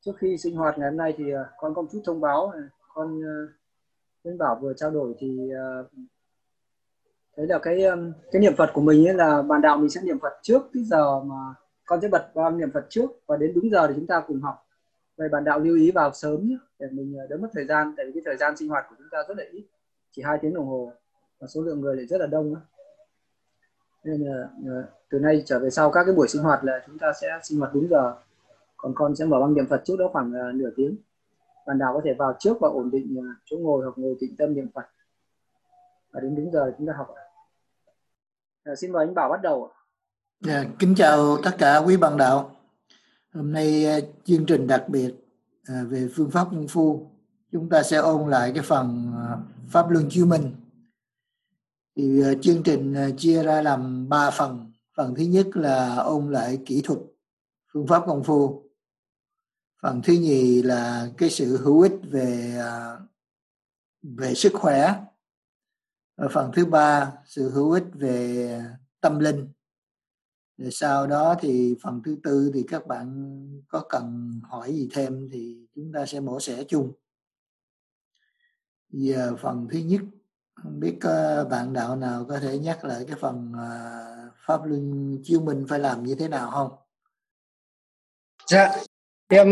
Trước khi sinh hoạt ngày hôm nay thì con có một chút thông báo. Con với Bảo vừa trao đổi thì thấy là cái niệm Phật của mình ấy là bàn đạo mình sẽ niệm Phật trước cái giờ mà con sẽ bật vào niệm Phật trước, và đến đúng giờ thì chúng ta cùng học. Vậy bàn đạo lưu ý vào sớm nhé, để mình đỡ mất thời gian, tại vì cái thời gian sinh hoạt của chúng ta rất là ít, chỉ 2 tiếng đồng hồ, và số lượng người lại rất là đông. Nên là từ nay trở về sau các cái buổi sinh hoạt là chúng ta sẽ sinh hoạt đúng giờ, còn con sẽ mở băng niệm Phật trước đó khoảng nửa tiếng. Bạn nào có thể vào trước và ổn định chỗ ngồi hoặc ngồi tĩnh tâm niệm Phật, và đến đúng giờ chúng ta học. Xin mời anh Bảo bắt đầu. Kính chào tất cả quý bạn đạo. Hôm nay chương trình đặc biệt về phương pháp công phu, chúng ta sẽ ôn lại cái phần pháp luân chiếu minh. Thì chương trình chia ra làm 3 phần. Phần thứ nhất là ôn lại kỹ thuật phương pháp công phu. Phần thứ nhì là cái sự hữu ích về sức khỏe. Và phần thứ ba sự hữu ích về tâm linh. Rồi sau đó thì phần thứ tư thì các bạn có cần hỏi gì thêm thì chúng ta sẽ mổ xẻ chung. Giờ phần thứ nhất, không biết bạn đạo nào có thể nhắc lại cái phần pháp luân chiếu minh phải làm như thế nào không? Dạ, em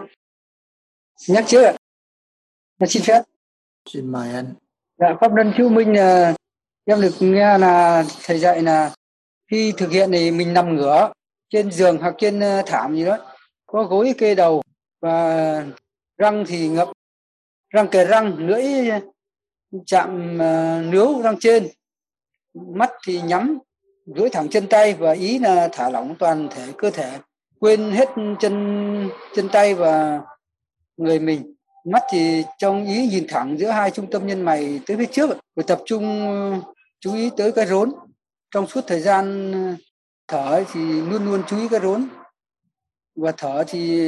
nhắc trước ạ. Xin phép. Xin mời anh. Dạ, pháp luân chiếu minh em được nghe là thầy dạy là khi thực hiện thì mình nằm ngửa trên giường hoặc trên thảm gì đó, có gối kê đầu và răng thì ngậm, răng kề răng, lưỡi chạm nướu răng trên, mắt thì nhắm, duỗi thẳng chân tay, và ý là thả lỏng toàn thể cơ thể, quên hết chân tay và người mình. Mắt thì trong ý nhìn thẳng giữa hai trung tâm nhân mày tới phía trước, và tập trung chú ý tới cái rốn. Trong suốt thời gian thở thì luôn luôn chú ý cái rốn, và thở thì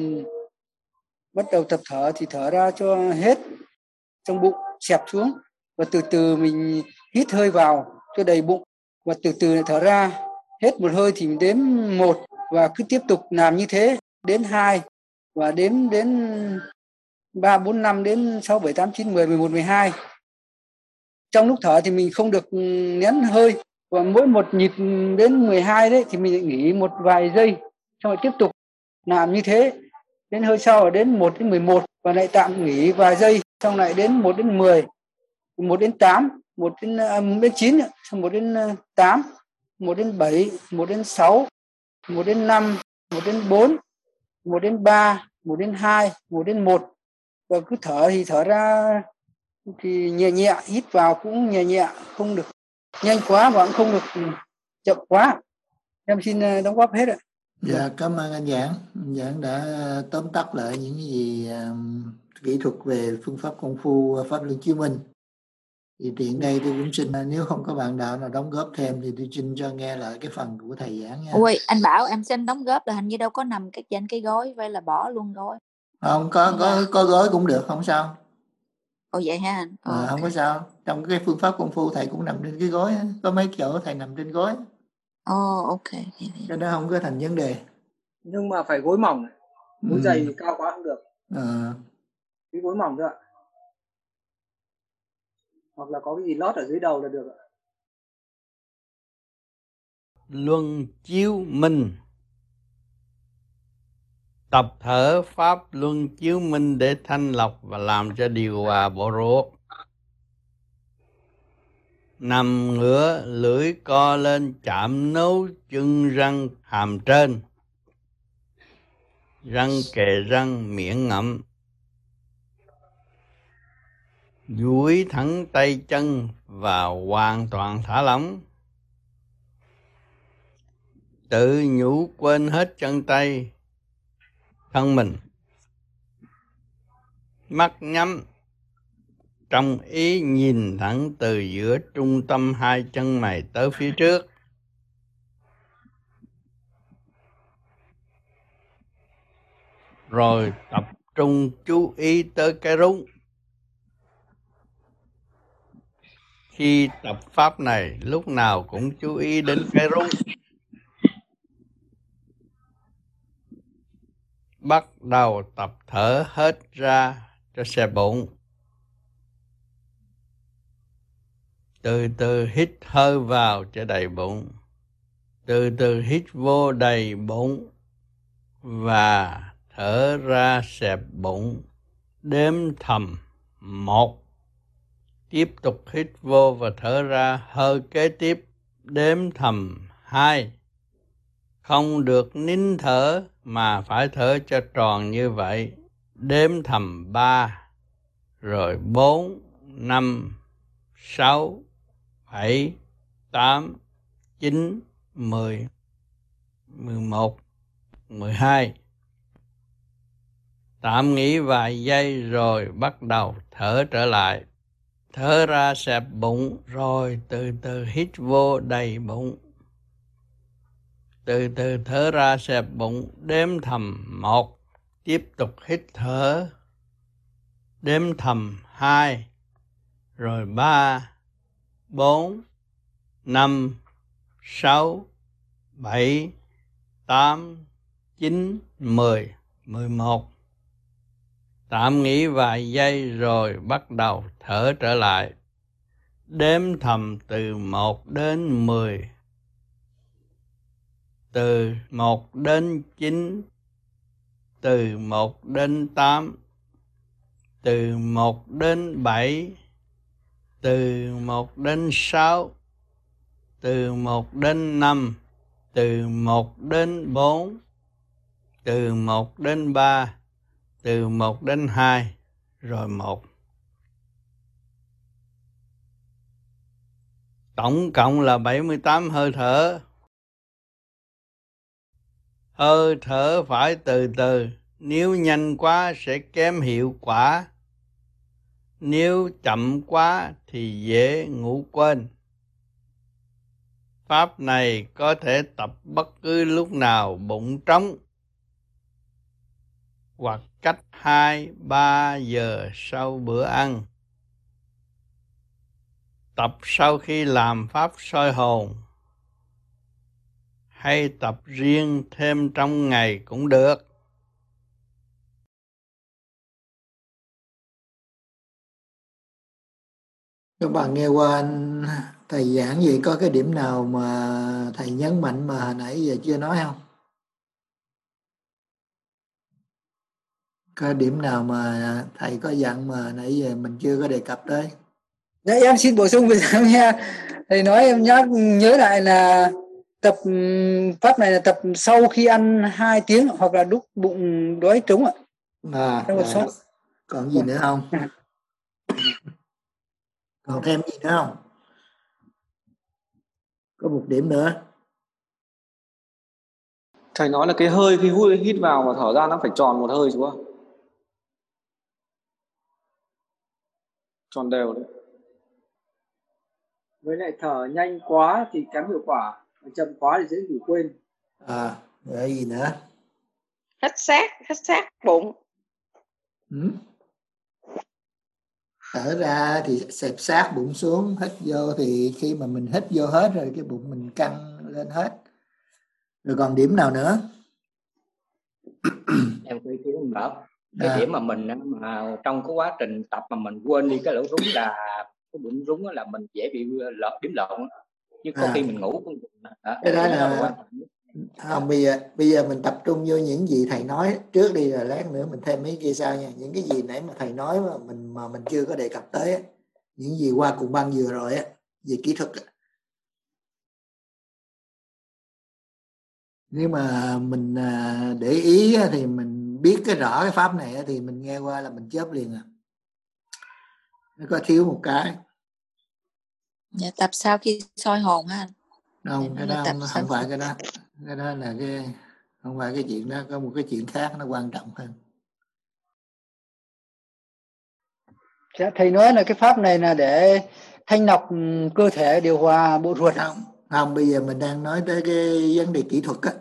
bắt đầu tập thở thì thở ra cho hết trong bụng, xẹp xuống, và từ từ mình hít hơi vào cho đầy bụng, và từ từ thở ra. Hết một hơi thì mình đếm 1, và cứ tiếp tục làm như thế đến 2, và đếm đến 3, 4, 5, đến 6, 7, 8, 9, 10, 11, 12. Trong lúc thở thì mình không được nén hơi, và mỗi một nhịp đến 12 đấy thì mình lại nghỉ một vài giây, xong rồi tiếp tục làm như thế đến hơi sau, đến 1 đến 11, và lại tạm nghỉ vài giây, xong lại đến 1 đến 10, 1 đến 8, 1 đến 9, xong 1 đến 8, 1 đến 7, 1 đến 6, 1 đến 5, 1 đến 4, 1 đến 3, 1 đến 2, 1 đến 1. Và cứ thở thì thở ra thì nhẹ nhẹ, hít vào cũng nhẹ nhẹ, không được nhanh quá và cũng không được chậm quá. Em xin đóng góp hết ạ. Dạ, cảm ơn anh Giảng. Anh Giảng đã tóm tắt lại những cái gì kỹ thuật về phương pháp công phu pháp luân chiếu minh. Thì tiện đây tôi cũng xin, nếu không có bạn đạo nào đóng góp thêm thì tôi xin cho nghe lại cái phần của thầy giảng nha. Ui, anh Bảo em xin đóng góp là hình như đâu có nằm trên cái gối, vậy là bỏ luôn gối. Không, có gói cũng được, không sao. Ồ vậy ha anh? Không có sao. Trong cái phương pháp công phu thầy cũng nằm trên cái gối, có mấy chỗ thầy nằm trên gối. Ok. Cái đó không có thành vấn đề. Nhưng mà phải gối mỏng, gối dày cao quá không được. Cái gối mỏng thôi ạ. Hoặc là có cái gì lót ở dưới đầu là được ạ. Luân chiếu minh. Tập thở pháp luân chiếu minh để thanh lọc và làm cho điều hòa bộ ruột. Nằm ngửa, lưỡi co lên chạm nấu chân răng hàm trên. Răng kề răng, miệng ngậm. Duỗi thẳng tay chân và hoàn toàn thả lỏng. Tự nhủ quên hết chân tay, thân mình. Mắt nhắm, trong ý nhìn thẳng từ giữa trung tâm hai chân mày tới phía trước. Rồi tập trung chú ý tới cái rốn. Khi tập pháp này, lúc nào cũng chú ý đến cái rốn. bắt đầu tập thở hết ra cho xe bụng. Từ từ hít hơi vào cho đầy bụng. Từ từ hít vô đầy bụng và thở ra xẹp bụng. Đếm thầm 1. Tiếp tục hít vô và thở ra hơi kế tiếp. Đếm thầm 2. Không được nín thở mà phải thở cho tròn như vậy. Đếm thầm 3. Rồi 4, 5, 6, 7, 8, 9, 10, 11, 12. Tạm nghỉ vài giây rồi bắt đầu thở trở lại. Thở ra xẹp bụng rồi từ từ hít vô đầy bụng. Từ từ thở ra xẹp bụng, đếm thầm 1. Tiếp tục hít thở. Đếm thầm 2. Rồi 3, 4, 5, 6, 7, 8, 9, 10, 11. Tạm nghỉ vài giây rồi bắt đầu thở trở lại. Đếm thầm từ 1 đến 10. Từ 1 đến 9. Từ 1 đến 8. Từ 1 đến 7. Từ 1 đến 6. Từ 1 đến 5. Từ 1 đến 4. Từ 1 đến 3. Từ 1 đến 2. Rồi 1. Tổng cộng là 78 hơi thở. Hơi thở phải từ từ, nếu nhanh quá sẽ kém hiệu quả. Nếu chậm quá thì dễ ngủ quên. Pháp này có thể tập bất cứ lúc nào bụng trống, hoặc cách 2-3 giờ sau bữa ăn. Tập sau khi làm pháp soi hồn, hay tập riêng thêm trong ngày cũng được. Các bạn nghe qua thầy giảng gì có cái điểm nào mà thầy nhấn mạnh mà hồi nãy giờ chưa nói không? Có điểm nào mà thầy có dặn mà nãy giờ mình chưa có đề cập tới? Đấy, em xin bổ sung về sao nha. Thầy nói em nhớ lại là tập pháp này là tập sau khi ăn 2 tiếng hoặc là lúc bụng đói trống ạ. Rồi. Còn gì nữa không? Còn thêm gì nữa không? Có một điểm nữa. Thầy nói là cái hơi khi hít vào và thở ra nó phải tròn một hơi chú ạ. Tròn đều đấy. Với lại thở nhanh quá thì kém hiệu quả, chậm quá thì dễ ngủ quên. Rồi gì nữa? Hít sát bụng. Thở ra thì xẹp sát bụng xuống, hít vô thì khi mà mình hít vô hết rồi cái bụng mình căng lên hết. Rồi còn điểm nào nữa? Em có ý kiến bảo cái điểm mà mình mà trong cái quá trình tập mà mình quên đi cái lỗ rúng là cái bụng rúng là mình dễ bị điểm lộn, chứ có khi mình ngủ cũng cái đó là không. Bây giờ mình tập trung vô những gì thầy nói trước đi, rồi lát nữa mình thêm mấy kia sau nha. Những cái gì nãy mà thầy nói mà mình chưa có đề cập tới, những gì qua cùng băng vừa rồi về kỹ thuật. Nếu mà mình để ý thì mình biết cái rõ cái pháp này thì mình nghe qua là mình chớp liền. Nó có thiếu một cái. Dạ, tập sau khi soi hồn ha. Không, cái đó không phải cái đó. Cái đó là cái không phải cái chuyện đó, có một cái chuyện khác nó quan trọng hơn. Thầy nói là cái pháp này là để thanh lọc cơ thể, điều hòa bộ ruột. Không, bây giờ mình đang nói tới cái vấn đề kỹ thuật á.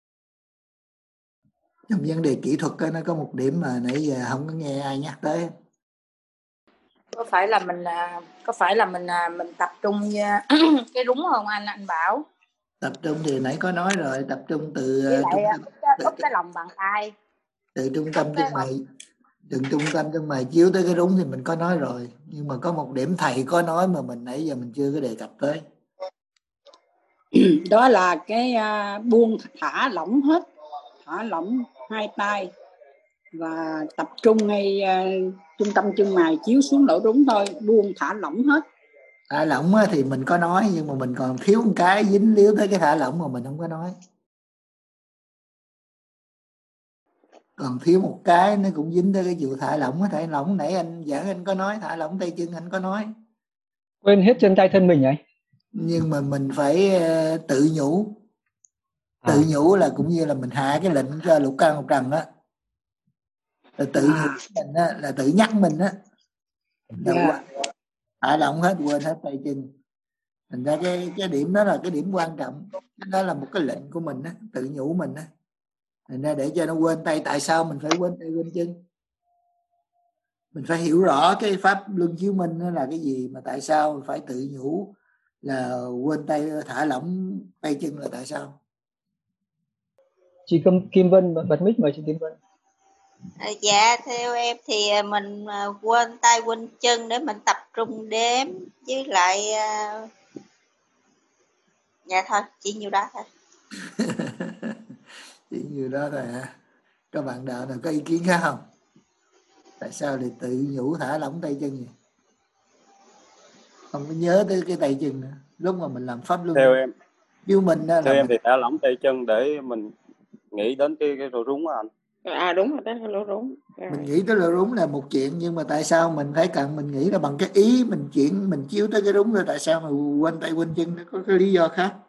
Trong vấn đề kỹ thuật á, nó có một điểm mà nãy giờ không có nghe ai nhắc tới. Có phải là mình tập trung cái đúng không anh Bảo? Tập trung thì nãy có nói rồi, tập trung từ với lại úp cái lòng bàn tay. Tự trung tâm chân mày, đừng trung tâm chân mày chiếu tới cái đúng thì mình có nói rồi, nhưng mà có một điểm thầy có nói mà mình nãy giờ mình chưa có đề cập tới. Đó là cái buông thả lỏng hết, thả lỏng hai tay và tập trung ngay trung tâm chân mày chiếu xuống lỗ đúng thôi, buông thả lỏng hết. Thả lỏng thì mình có nói, nhưng mà mình còn thiếu một cái dính líu tới cái thả lỏng mà mình không có nói. Còn thiếu một cái nó cũng dính tới cái vụ thả lỏng. Thả lỏng nãy anh giảng anh có nói, thả lỏng tay chân anh có nói. Quên hết chân tay thân mình ấy. Nhưng mà mình phải tự nhủ. Tự nhủ là cũng như là mình hạ cái lệnh cho Lục Căn Lục Trần á. Là tự nhủ mình á, là tự nhắc mình á. Thả lỏng hết, quên hết tay chân. Thành ra cái điểm đó là cái điểm quan trọng. Đó là một cái lệnh của mình á, tự nhủ mình á. Thành ra để cho nó quên tay, tại sao mình phải quên tay quên chân? Mình phải hiểu rõ cái pháp luân chiếu minh nó là cái gì, mà tại sao mình phải tự nhủ là quên tay, thả lỏng tay chân là tại sao? Chị Kim Vân bật mic mời chị Kim Vân. Dạ theo em thì mình quên tay quên chân để mình tập trung đếm, với lại dạ thôi chỉ nhiêu đó thôi. Chỉ nhiêu đó thôi hả? Các bạn đạo nào có ý kiến khác không? Tại sao lại tự nhủ thả lỏng tay chân vậy? Không có nhớ tới cái tay chân nữa. Lúc mà mình làm pháp luân theo em chiếu minh đó, theo là em thì thả lỏng tay chân để mình nghĩ đến cái rô rúng á anh. Đúng rồi, đó là lỗ rúng. Mình nghĩ tới là đúng là một chuyện, nhưng mà tại sao mình phải cần mình nghĩ là bằng cái ý mình chuyển, mình chiếu tới cái đúng rồi, tại sao mà quên tay quên chân? Nó có cái lý do khác.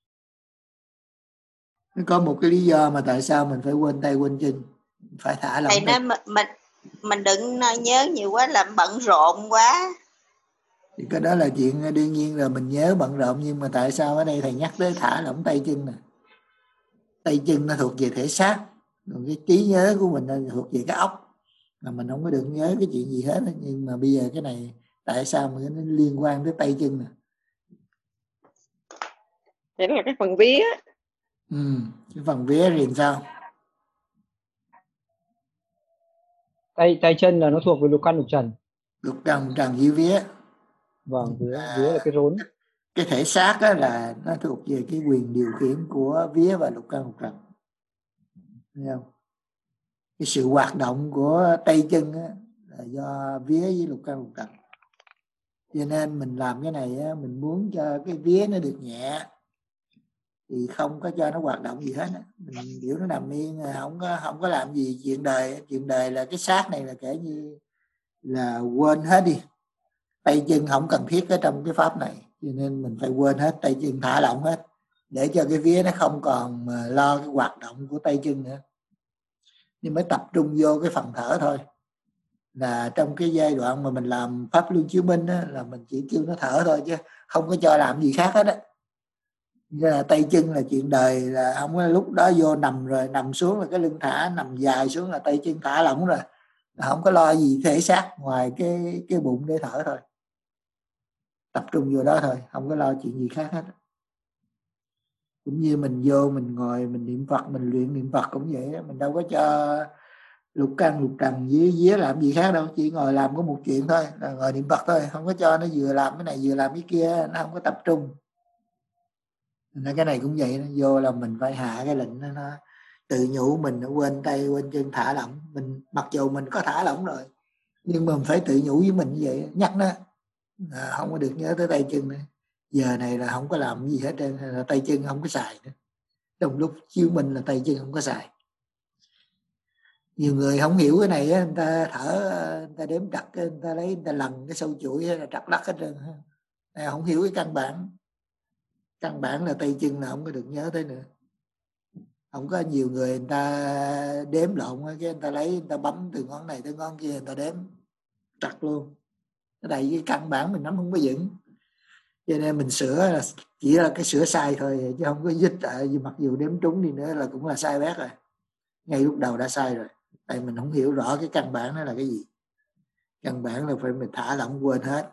Nó có một cái lý do mà tại sao mình phải quên tay quên chân, phải thả lỏng. Thầy nói mình đừng nhớ nhiều quá, làm bận rộn quá. Thì cái đó là chuyện đương nhiên là mình nhớ bận rộn, nhưng mà tại sao ở đây thầy nhắc tới thả lỏng tay chân nè? Tay chân nó thuộc về thể xác, còn cái trí nhớ của mình là thuộc về cái óc, là mình không có được nhớ cái chuyện gì hết. Nhưng mà bây giờ cái này tại sao mà nó liên quan tới tay chân nè? Vậy đó là cái phần vía. Cái phần vía thì sao? Tay chân là nó thuộc về lục căn lục trần. Lục căn lục trần với vía. Vâng, vía là cái rốn. Cái thể xác đó là nó thuộc về cái quyền điều khiển của vía và lục căn lục trần. Thấy không? Cái sự hoạt động của tay chân á, là do vía với lục căn lục trần. Cho nên mình làm cái này á, mình muốn cho cái vía nó được nhẹ thì không có cho nó hoạt động gì hết á. Mình biểu nó nằm yên, không có làm gì chuyện đời. Chuyện đời là cái xác này là kể như là quên hết đi. Tay chân không cần thiết ở trong cái pháp này, cho nên mình phải quên hết tay chân, thả lỏng hết để cho cái vía nó không còn mà lo cái hoạt động của tay chân nữa, nhưng mới tập trung vô cái phần thở thôi. Là trong cái giai đoạn mà mình làm pháp luân chiếu minh á, là mình chỉ kêu nó thở thôi chứ không có cho làm gì khác hết á. Là tay chân là chuyện đời, là không có lúc đó vô nằm rồi nằm xuống là cái lưng thả, nằm dài xuống là tay chân thả lỏng rồi, không có lo gì thể xác ngoài cái bụng để thở thôi. Tập trung vô đó thôi, không có lo chuyện gì khác hết. Cũng như mình vô mình ngồi mình niệm Phật, mình luyện niệm Phật cũng vậy đó. Mình đâu có cho lục căn lục trần với vía làm gì khác đâu, chỉ ngồi làm có một chuyện thôi, là ngồi niệm Phật thôi, không có cho nó vừa làm cái này vừa làm cái kia, nó không có tập trung. Nên cái này cũng vậy đó. Vô là mình phải hạ cái lệnh nó tự nhủ mình, nó quên tay quên chân, thả lỏng. Mình mặc dù mình có thả lỏng rồi, nhưng mà mình phải tự nhủ với mình như vậy, nhắc nó không có được nhớ tới tay chân nữa. Giờ này là không có làm gì hết trơn, là tay chân không có xài nữa. Trong lúc chiếu mình là tay chân không có xài. Nhiều người không hiểu cái này á, người ta thở, người ta đếm trật, người ta lấy, người ta lần cái sâu chuỗi hay là trật lắc hết trơn. Không hiểu cái căn bản. Căn bản là tay chân là không có được nhớ tới nữa. Không có nhiều người ta đếm lộn, cái người ta lấy, người ta bấm từ ngón này tới ngón kia, người ta đếm trật luôn. Cái này cái căn bản mình nắm không có vững, cho nên mình sửa là chỉ là cái sửa sai thôi, chứ không có dứt. Mặc dù đếm trúng đi nữa là cũng là sai bét rồi, ngay lúc đầu đã sai rồi, tại mình không hiểu rõ cái căn bản nó là cái gì. Căn bản là phải mình thả lỏng, quên hết.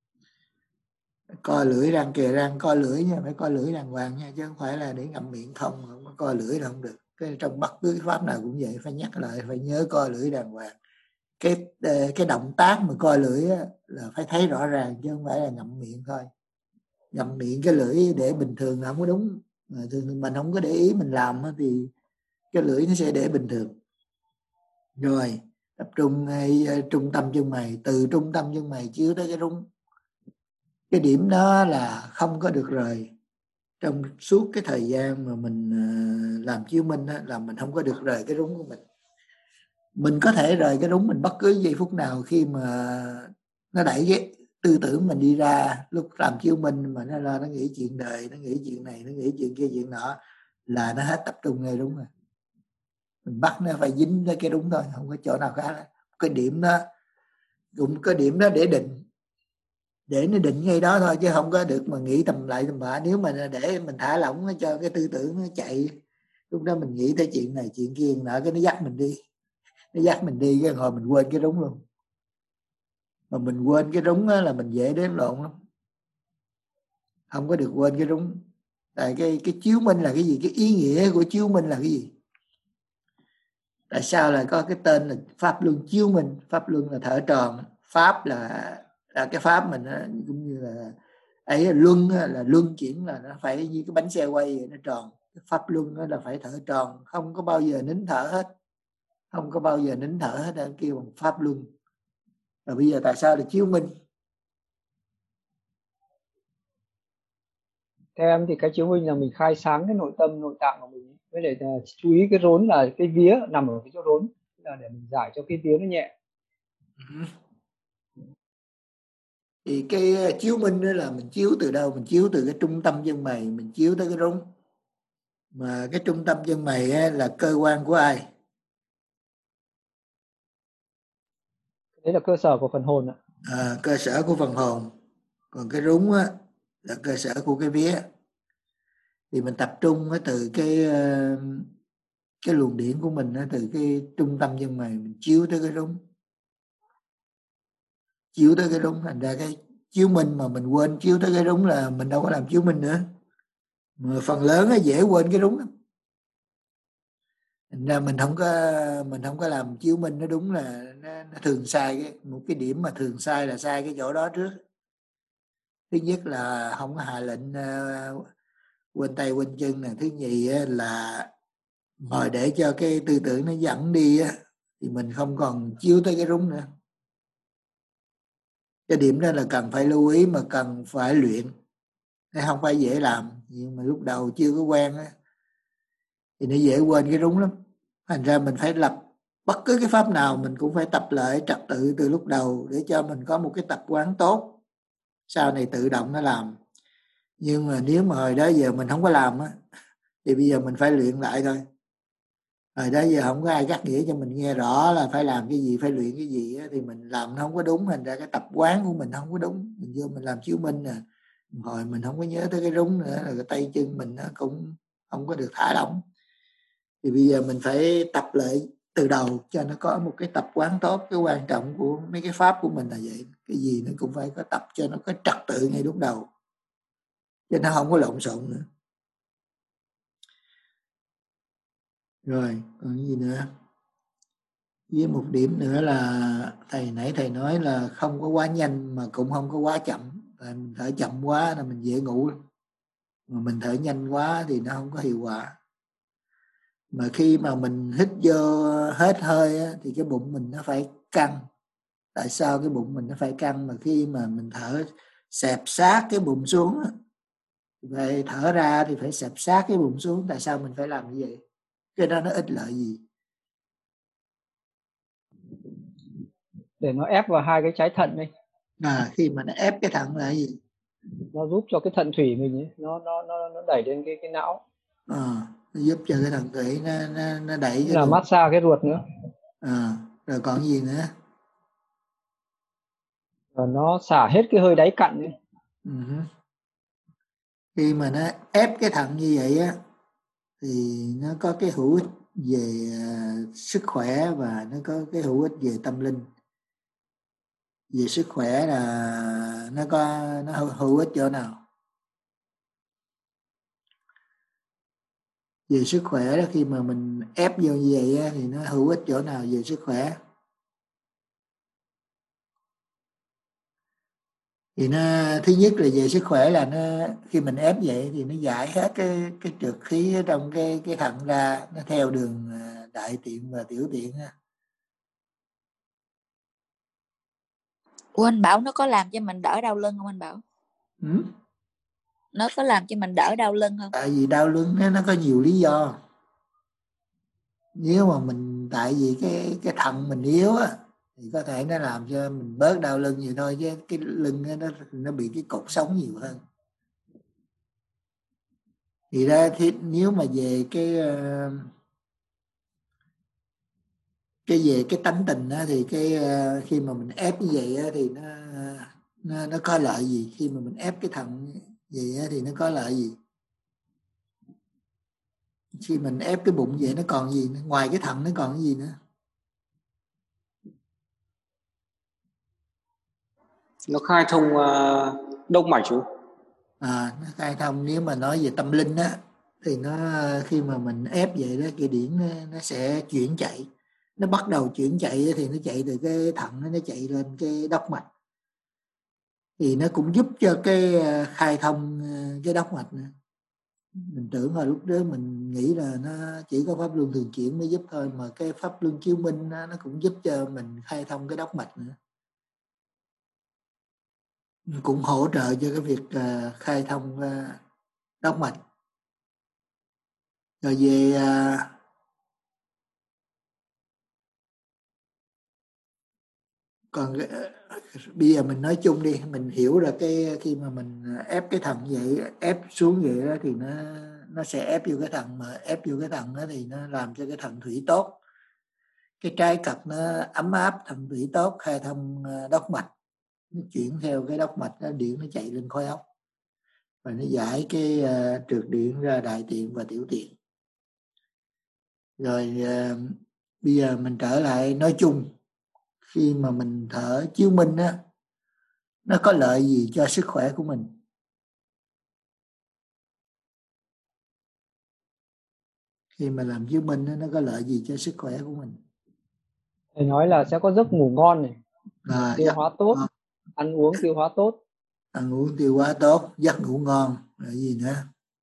Co lưỡi răng kề răng, co lưỡi nha, phải co lưỡi đàng hoàng nha, chứ không phải là để ngậm miệng không có co lưỡi là không được. trong bất cứ cái pháp nào cũng vậy, phải nhắc lại, phải nhớ coi lưỡi đàng hoàng. Cái động tác mà coi lưỡi á, là phải thấy rõ ràng chứ không phải là ngậm miệng thôi. Ngậm miệng cái lưỡi để bình thường là không có đúng. Thường mình không có để ý mình làm thì cái lưỡi nó sẽ để bình thường. Rồi tập trung ngay trung tâm chân mày, từ trung tâm chân mày chiếu tới cái rúng. Cái điểm đó là không có được rời. Trong suốt cái thời gian mà mình làm chiếu minh á, là mình không có được rời cái rúng của mình. Mình có thể rời cái rúng mình bất cứ giây phút nào khi mà nó đẩy cái tư tưởng mình đi ra. Lúc làm chiếu minh mà nó lo nó nghĩ chuyện đời, nó nghĩ chuyện này, nó nghĩ chuyện kia, chuyện nọ, là nó hết tập trung ngay đúng rồi. Mình bắt nó phải dính tới cái đúng thôi, không có chỗ nào khác. Cái điểm đó cũng có điểm đó để định, để nó định ngay đó thôi, chứ không có được mà nghĩ tầm lại tầm bạ. Nếu mà để mình thả lỏng cho cái tư tưởng nó chạy, lúc đó mình nghĩ tới chuyện này chuyện kia nọ, cái nó dắt mình đi, cái hồi mình quên cái đúng luôn. Mà mình quên cái đúng là mình dễ đếm lộn lắm, không có được quên cái đúng. Tại cái chiếu minh là cái gì, cái ý nghĩa của chiếu minh là cái gì? Tại sao lại có cái tên là pháp luân chiếu minh? Pháp luân là thở tròn, pháp là cái pháp mình cũng như là ấy, luân là luân chuyển, là nó phải như cái bánh xe quay vậy, nó tròn. Pháp luân là phải thở tròn, không có bao giờ nín thở hết, không có bao giờ nín thở hết, kêu bằng pháp luân. Rồi bây giờ tại sao là chiếu minh? Theo em thì cái chiếu minh là mình khai sáng cái nội tâm, nội tạng của mình, với để chú ý cái rốn là cái vía nằm ở cái chỗ rốn, là để mình giải cho cái vía nó nhẹ. Thì cái chiếu minh đó là mình chiếu từ đâu? Mình chiếu từ cái trung tâm chân mày, mình chiếu tới cái rốn. Mà cái trung tâm chân mày là cơ quan của ai? Đấy là cơ sở của phần hồn ạ. Cơ sở của phần hồn. Còn cái rúng là cơ sở của cái vía. Thì mình tập trung từ cái luồng điển của mình, từ cái trung tâm chân mày mình chiếu tới cái rúng, chiếu tới cái rúng. Thành ra cái chiếu minh mà mình quên chiếu tới cái rúng là mình đâu có làm chiếu minh nữa. Mà phần lớn dễ quên cái rúng lắm. Thành ra mình không có làm chiếu minh nó đúng, là nó thường sai. Một cái điểm mà thường sai là sai cái chỗ đó trước. Thứ nhất là không có hạ lệnh quên tay quên chân nè. Thứ nhì là ngồi để cho cái tư tưởng nó dẫn đi thì mình không còn chiếu tới cái rúng nữa. Cái điểm đó là cần phải lưu ý, mà cần phải luyện. Nó không phải dễ làm, nhưng mà lúc đầu chưa có quen thì nó dễ quên cái rúng lắm. Thành ra mình phải lập bất cứ cái pháp nào mình cũng phải tập lại trật tự từ lúc đầu, để cho mình có một cái tập quán tốt, sau này tự động nó làm. Nhưng mà nếu mà hồi đó giờ mình không có làm thì bây giờ mình phải luyện lại thôi. Hồi đó giờ không có ai cắt nghĩa cho mình nghe rõ là phải làm cái gì, phải luyện cái gì thì mình làm nó không có đúng. Thành ra cái tập quán của mình không có đúng. Mình vô mình làm chiếu minh hồi mình không có nhớ tới cái rúng nữa, là cái tay chân mình nó cũng không có được thả lỏng. Thì bây giờ mình phải tập lại từ đầu cho nó có một cái tập quán tốt. Cái quan trọng của mấy cái pháp của mình là vậy. Cái gì nó cũng phải có tập cho nó có trật tự ngay lúc đầu, cho nó không có lộn xộn nữa. Rồi còn gì nữa? Với một điểm nữa là nãy thầy nói là không có quá nhanh mà cũng không có quá chậm. Tại mình thở chậm quá là mình dễ ngủ, mà mình thở nhanh quá thì nó không có hiệu quả. Mà khi mà mình hít vô hết hơi thì cái bụng mình nó phải căng. Tại sao cái bụng mình nó phải căng? Mà khi mà mình thở xẹp sát cái bụng xuống, vậy thở ra thì phải xẹp sát cái bụng xuống. Tại sao mình phải làm như vậy? Cái đó nó ích lợi gì? Để nó ép vào hai cái trái thận đây. Khi mà nó ép cái thận là gì? Nó giúp cho cái thận thủy mình ấy, nó đẩy lên cái não. Nó giúp cho cái thận thủy nó đẩy cái là ruột. massage cái ruột nữa. Rồi còn gì nữa? Và nó xả hết cái hơi đáy cặn ấy. Khi mà nó ép cái thận như vậy thì nó có cái hữu ích về sức khỏe, và nó có cái hữu ích về tâm linh. Về sức khỏe là nó hữu ích chỗ nào? về sức khỏe đó, khi mà mình ép vô như vậy á, thì nó hữu ích chỗ nào về sức khỏe? Thì nó thứ nhất là về sức khỏe là nó khi mình ép vậy thì nó giải hết cái trượt khí ở trong cái thận ra, nó theo đường đại tiện và tiểu tiện á. Ủa anh Bảo, nó có làm cho mình đỡ đau lưng không anh Bảo? Nó có làm cho mình đỡ đau lưng không? Tại vì đau lưng nó có nhiều lý do. Nếu mà mình tại vì cái thận mình yếu á thì có thể nó làm cho mình bớt đau lưng vậy thôi, chứ cái lưng nó bị cái cột sống nhiều hơn. Thì ra thì nếu mà về về cái tánh tình á, thì khi mà mình ép như vậy á, thì nó có lợi gì? Khi mà mình ép cái thận vậy á, thì nó có lợi gì? Khi mình ép cái bụng vậy nó còn gì nữa? Ngoài cái thận nó còn cái gì nữa? Nó khai thông động mạch chú. Nó khai thông. Nếu mà nói về tâm linh á thì nó khi mà mình ép vậy đó, cái điển nó sẽ chuyển chạy. Nó bắt đầu chuyển chạy thì nó chạy từ cái thận nó chạy lên cái đốc mạch, thì nó cũng giúp cho cái khai thông cái đốc mạch nữa. Mình tưởng là lúc đó mình nghĩ là nó chỉ có pháp luân thường chuyển mới giúp thôi, mà cái pháp luân chiếu minh nó cũng giúp cho mình khai thông cái đốc mạch nữa, cũng hỗ trợ cho cái việc khai thông đốc mạch. Rồi về còn bây giờ mình nói chung đi, mình hiểu là cái khi mà mình ép cái thận vậy, ép xuống vậy đó, thì nó sẽ ép vô cái thận, mà ép vô cái thận đó thì nó làm cho cái thận thủy tốt, cái trái cật nó ấm áp, thận thủy tốt, khai thông đốc mạch, nó chuyển theo cái đốc mạch, nó điện nó chạy lên khối óc và nó giải cái trượt điện ra đại tiện và tiểu tiện. Rồi bây giờ mình trở lại nói chung, khi mà mình thở chiếu minh á, nó có lợi gì cho sức khỏe của mình? Khi mà làm chiếu minh á, nó có lợi gì cho sức khỏe của mình? Thầy nói là sẽ có giấc ngủ ngon này, tiêu hóa tốt, ăn uống tiêu hóa tốt. Ăn uống tiêu hóa tốt, giấc ngủ ngon, rồi gì nữa?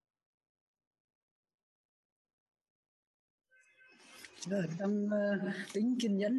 Rồi trong tính kiên nhẫn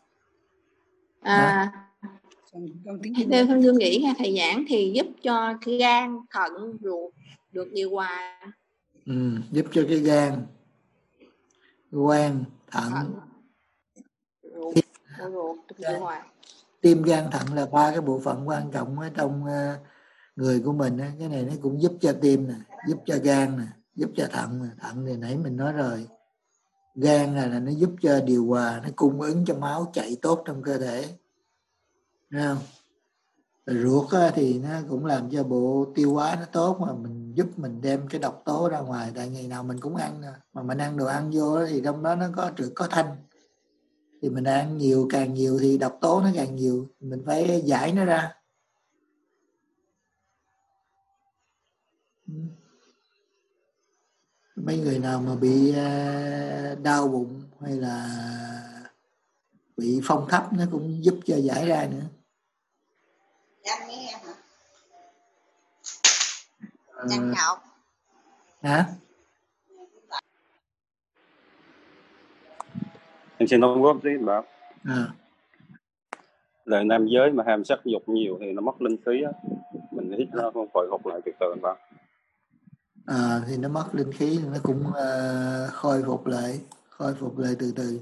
theo Thanh Dương nghĩ nghe thầy giảng thì giúp cho cái gan, thận, ruột được điều hòa. Giúp cho cái gan, quan, thận, ruột được điều hòa. Tim, gan, thận là ba cái bộ phận quan trọng ở trong người của mình. Cái này nó cũng giúp cho tim nè, giúp cho gan nè, giúp cho thận nè. Thận thì nãy mình nói rồi, gan là nó giúp cho điều hòa, nó cung ứng cho máu chạy tốt trong cơ thể, thấy không? Rồi ruột thì nó cũng làm cho bộ tiêu hóa nó tốt, mà mình giúp mình đem cái độc tố ra ngoài. Tại ngày nào mình cũng ăn, mà mình ăn đồ ăn vô thì trong đó nó có trượt, có thanh, thì mình ăn nhiều, càng nhiều thì độc tố nó càng nhiều, mình phải giải nó ra. Mấy người nào mà bị đau bụng hay là bị phong thấp, nó cũng giúp cho giải ra nữa. Hả? Em xin đóng góp tí bảo. Là nam giới mà ham sắc dục nhiều thì nó mất linh khí á, mình hít nó không hồi phục lại từ từ bảo. Thì nó mất linh khí, nó cũng khôi phục lại từ từ.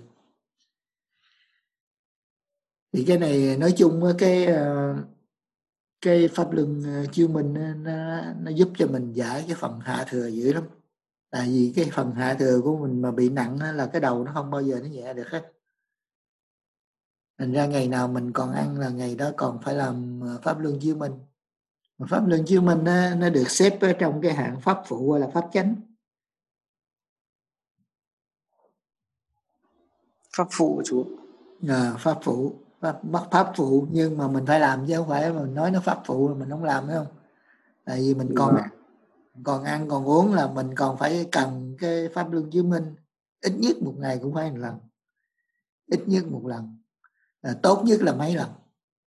Thì cái này nói chung cái pháp luân chiếu minh nó giúp cho mình giải cái phần hạ thừa dữ lắm. Tại vì cái phần hạ thừa của mình mà bị nặng là cái đầu nó không bao giờ nó nhẹ được hết. Thành ra ngày nào mình còn ăn là ngày đó còn phải làm pháp luân chiếu minh. Mà pháp luân chiếu minh nó được xếp ở trong cái hạng pháp phụ hay là pháp chánh. Pháp phụ chú. Pháp phụ, pháp phụ, nhưng mà mình phải làm chứ không phải mình nói nó pháp phụ mà mình không làm, phải không? Tại vì mình còn Còn ăn còn uống là mình còn phải cần cái pháp luân chứng minh, ít nhất một ngày cũng phải một lần, ít nhất một lần, tốt nhất là mấy lần?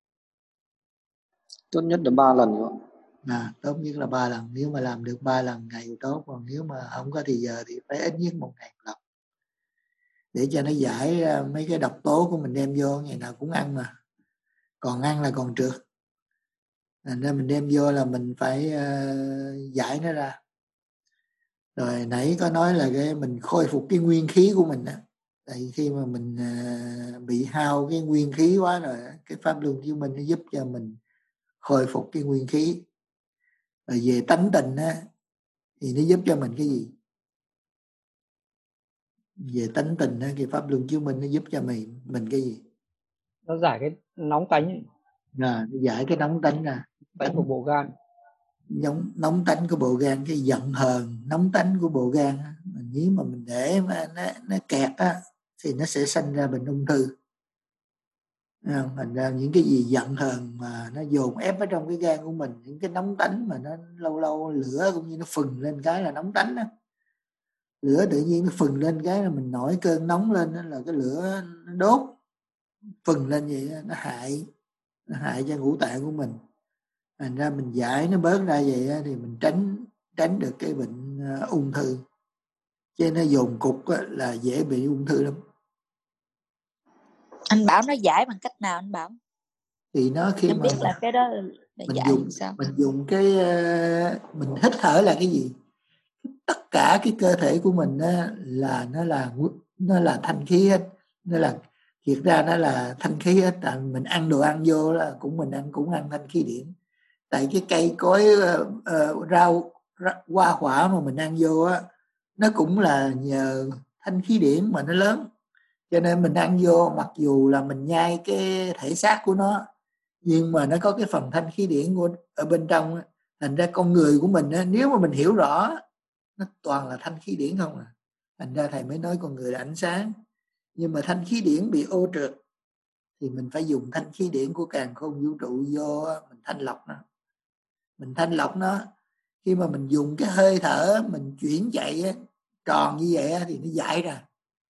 Tốt nhất là 3 lần nữa. Tốt nhất là 3 lần. Nếu mà làm được 3 lần ngày thì tốt, còn nếu mà không có thì giờ thì phải ít nhất một ngày một lần, để cho nó giải mấy cái độc tố của mình đem vô. Ngày nào cũng ăn mà, còn ăn là còn trượt, nên mình đem vô là mình phải giải nó ra. Rồi nãy có nói là cái mình khôi phục cái nguyên khí của mình đó. Tại khi mà mình bị hao cái nguyên khí quá rồi, cái pháp luân chứng minh nó giúp cho mình khôi phục cái nguyên khí. Rồi về tánh tình á, thì nó giúp cho mình cái gì? Về tánh tình á, cái pháp luân chứng minh nó giúp cho mình cái gì? Nó giải cái nóng tánh, Nó giải cái nóng tánh ra, tánh của bộ gan, nóng tánh của bộ gan, cái giận hờn nóng tánh của bộ gan á. Nếu mà mình để mà nó kẹt á, thì nó sẽ sinh ra bệnh ung thư. Thành ra những cái gì giận hờn mà nó dồn ép ở trong cái gan của mình, những cái nóng tánh mà nó lâu lâu lửa cũng như nó phừng lên cái là nóng tánh đó. Lửa tự nhiên nó phừng lên cái là mình nổi cơn nóng lên, đó là cái lửa nó đốt phừng lên vậy đó, nó hại cho ngũ tạng của mình. Thành ra mình giải nó bớt ra vậy đó, thì mình tránh được cái bệnh ung thư. Chứ nó dồn cục là dễ bị ung thư lắm. Anh Bảo nó giải bằng cách nào anh Bảo? Thì nó khi em mà biết là cái đó là giải sao? Mình dùng cái mình hít thở là cái gì? Tất cả cái cơ thể của mình là nó là thanh khí hết. Nó là thiệt ra nó là thanh khí hết. Tại mình ăn đồ ăn vô là mình ăn thanh khí điển. Tại cái cây cối rau hoa quả mà mình ăn vô á, nó cũng là nhờ thanh khí điển mà nó lớn. Cho nên mình ăn vô, mặc dù là mình nhai cái thể xác của nó, nhưng mà nó có cái phần thanh khí điển ở bên trong á. Thành ra con người của mình á, nếu mà mình hiểu rõ, nó toàn là thanh khí điển không à. Thành ra thầy mới nói con người là ánh sáng. Nhưng mà thanh khí điển bị ô trượt thì mình phải dùng thanh khí điển của càn khôn vũ trụ vô, mình thanh lọc nó. Khi mà mình dùng cái hơi thở mình chuyển chạy tròn như vậy thì nó giải ra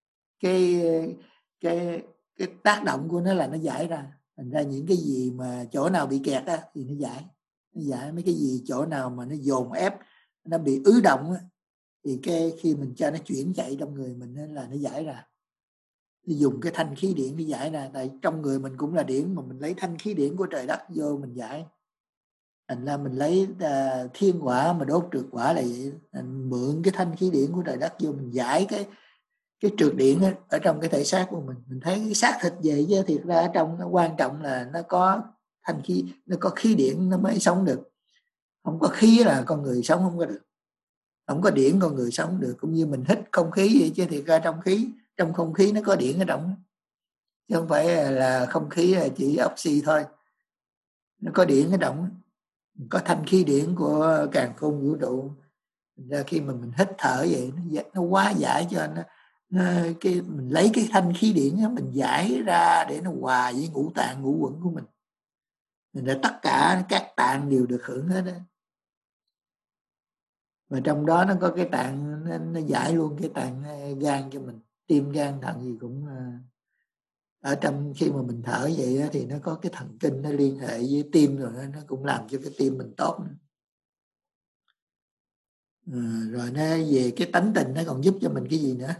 cái tác động của nó, là nó giải ra. Thành ra những cái gì mà chỗ nào bị kẹt thì nó giải mấy cái gì chỗ nào mà nó dồn ép, nó bị ứ động thì khi mình cho nó chuyển chạy trong người mình là nó giải ra. Nó dùng cái thanh khí điển để giải ra. Tại trong người mình cũng là điển, mà mình lấy thanh khí điển của trời đất vô mình giải. Thành ra mình lấy thiên hỏa mà đốt trượt hỏa là vậy. Mình mượn cái thanh khí điển của trời đất vô mình giải cái trượt điện ở trong cái thể xác của mình. Mình thấy cái xác thịt vậy chứ thiệt ra ở trong nó quan trọng là nó có thanh khí, nó có khí điển nó mới sống được. Không có khí là con người sống không có được. Không có điển con người sống được. Cũng như mình hít không khí vậy chứ thiệt ra trong không khí nó có điển ở trong, chứ không phải là không khí là chỉ oxy thôi. Nó có điển ở trong, có thanh khí điển của càn khôn vũ trụ. Ra khi mà mình hít thở vậy nó hóa giải cho nó mình lấy cái thanh khí điển đó, mình giải ra để nó hòa với ngũ tạng ngũ quẩn của mình. Nên tất cả các tạng đều được hưởng hết đó. Và trong đó nó có cái tạng nó giải luôn cái tạng gan cho mình, tim gan thận gì cũng ở trong. Khi mà mình thở vậy đó, thì nó có cái thần kinh nó liên hệ với tim, rồi nó cũng làm cho cái tim mình tốt nữa. Rồi nó về cái tánh tình nó còn giúp cho mình cái gì nữa?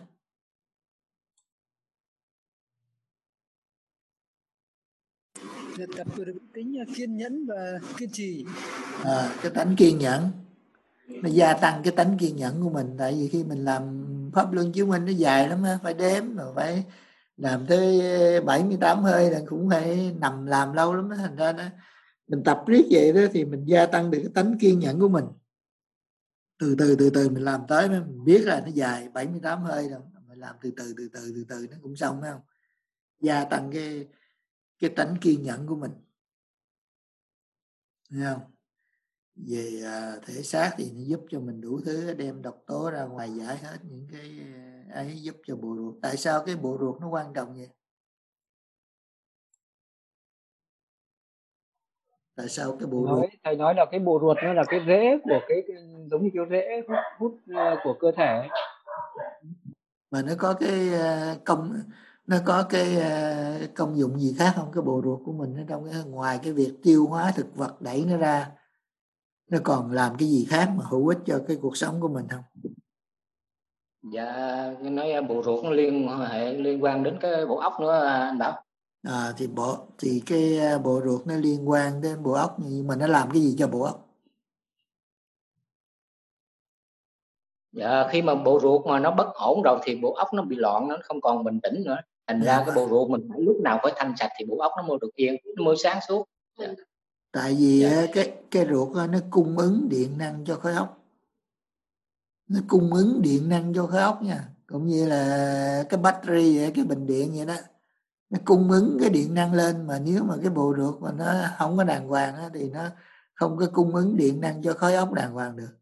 tập được tính kiên nhẫn và kiên trì. Cái tánh kiên nhẫn nó gia tăng cái tánh kiên nhẫn của mình. Tại vì khi mình làm pháp luân chứng minh nó dài lắm á, phải đếm rồi phải làm tới 78 hơi là cũng phải nằm làm lâu lắm đó. Thành ra đó, mình tập riết vậy đó thì mình gia tăng được cái tánh kiên nhẫn của mình. Từ từ mình làm tới đó, mình biết là nó dài 78 hơi rồi, mình làm từ từ nó cũng xong, phải không? Gia tăng cái tánh kiên nhẫn của mình, thấy không? Về thể xác thì nó giúp cho mình đủ thứ, đem độc tố ra ngoài, giải hết những cái ấy, giúp cho bộ ruột. Tại sao cái bộ ruột nó quan trọng vậy? Tại sao cái bộ ruột? Thầy nói là cái bộ ruột nó là cái rễ của cái giống như cái rễ hút của cơ thể, Mà nó có cái công dụng gì khác không? Cái bộ ruột của mình ở trong ngoài cái việc tiêu hóa thực vật đẩy nó ra, nó còn làm cái gì khác mà hữu ích cho cái cuộc sống của mình không? Dạ, nói bộ ruột nó liên quan đến cái bộ óc nữa anh Bảo. Thì cái bộ ruột nó liên quan đến bộ óc, nhưng mà nó làm cái gì cho bộ óc? Dạ, khi mà bộ ruột mà nó bất ổn rồi thì bộ óc nó bị loạn, nó không còn bình tĩnh nữa. Thành ra cái bộ ruột mình phải lúc nào phải thanh sạch thì bộ óc nó mới được yên, nó mới sáng suốt. Dạ. Tại vì cái ruột nó cung ứng điện năng cho khối óc. Nó cung ứng điện năng cho khối óc nha. Cũng như là cái battery vậy, cái bình điện vậy đó. Nó cung ứng cái điện năng lên, mà nếu mà cái bộ ruột mà nó không có đàng hoàng á, thì nó không có cung ứng điện năng cho khối óc đàng hoàng được.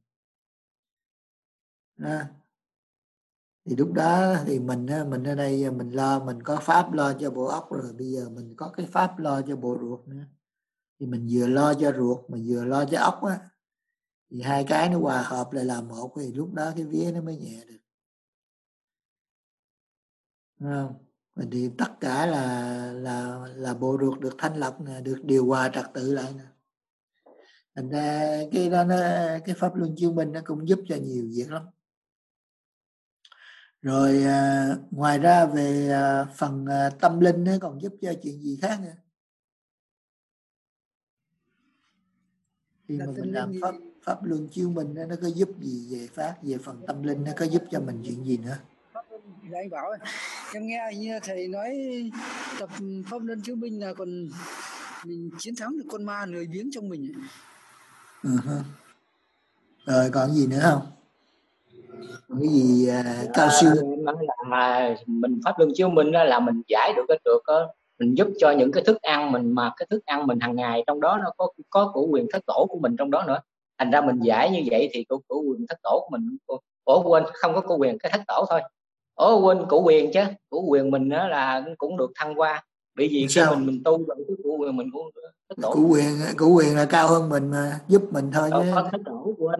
Thì lúc đó thì mình ở đây mình có pháp lo cho bộ óc rồi, bây giờ mình có cái pháp lo cho bộ ruột nữa, thì mình vừa lo cho ruột mà vừa lo cho óc á, thì hai cái nó hòa hợp lại làm một, thì lúc đó cái vía nó mới nhẹ được, đúng không? Thì tất cả là bộ ruột được thanh lọc nè, được điều hòa trật tự lại nè. Thành ra cái đó cái pháp luân chiếu minh nó cũng giúp cho nhiều việc lắm. Rồi ngoài ra về phần tâm linh nó còn giúp cho chuyện gì khác nữa? Khi mà mình làm pháp luân chiếu minh nó có giúp gì về phần tâm linh, nó có giúp cho mình chuyện gì nữa? Dạ anh Bảo ơi, em nghe như thầy nói tập pháp luân chiếu minh là còn mình chiến thắng được con ma lười biếng trong mình. Rồi còn gì nữa không? Còn cái gì cao siêu? Là mình pháp luân chiếu minh là mình giải được cái trượt đó. Mình giúp cho những cái thức ăn mình, mà cái thức ăn mình hàng ngày trong đó nó có của quyền thất tổ của mình trong đó nữa. Thành ra mình giải như vậy thì của quyền thất tổ của mình, quên, không có của quyền cái thất tổ thôi. Quên của quyền chứ, của quyền mình đó là cũng được thăng hoa. Bởi vì khi mình tu rồi cái của quyền mình cũng thất tổ. Của quyền là cao hơn mình mà, giúp mình thôi chứ. Có thất tổ, quên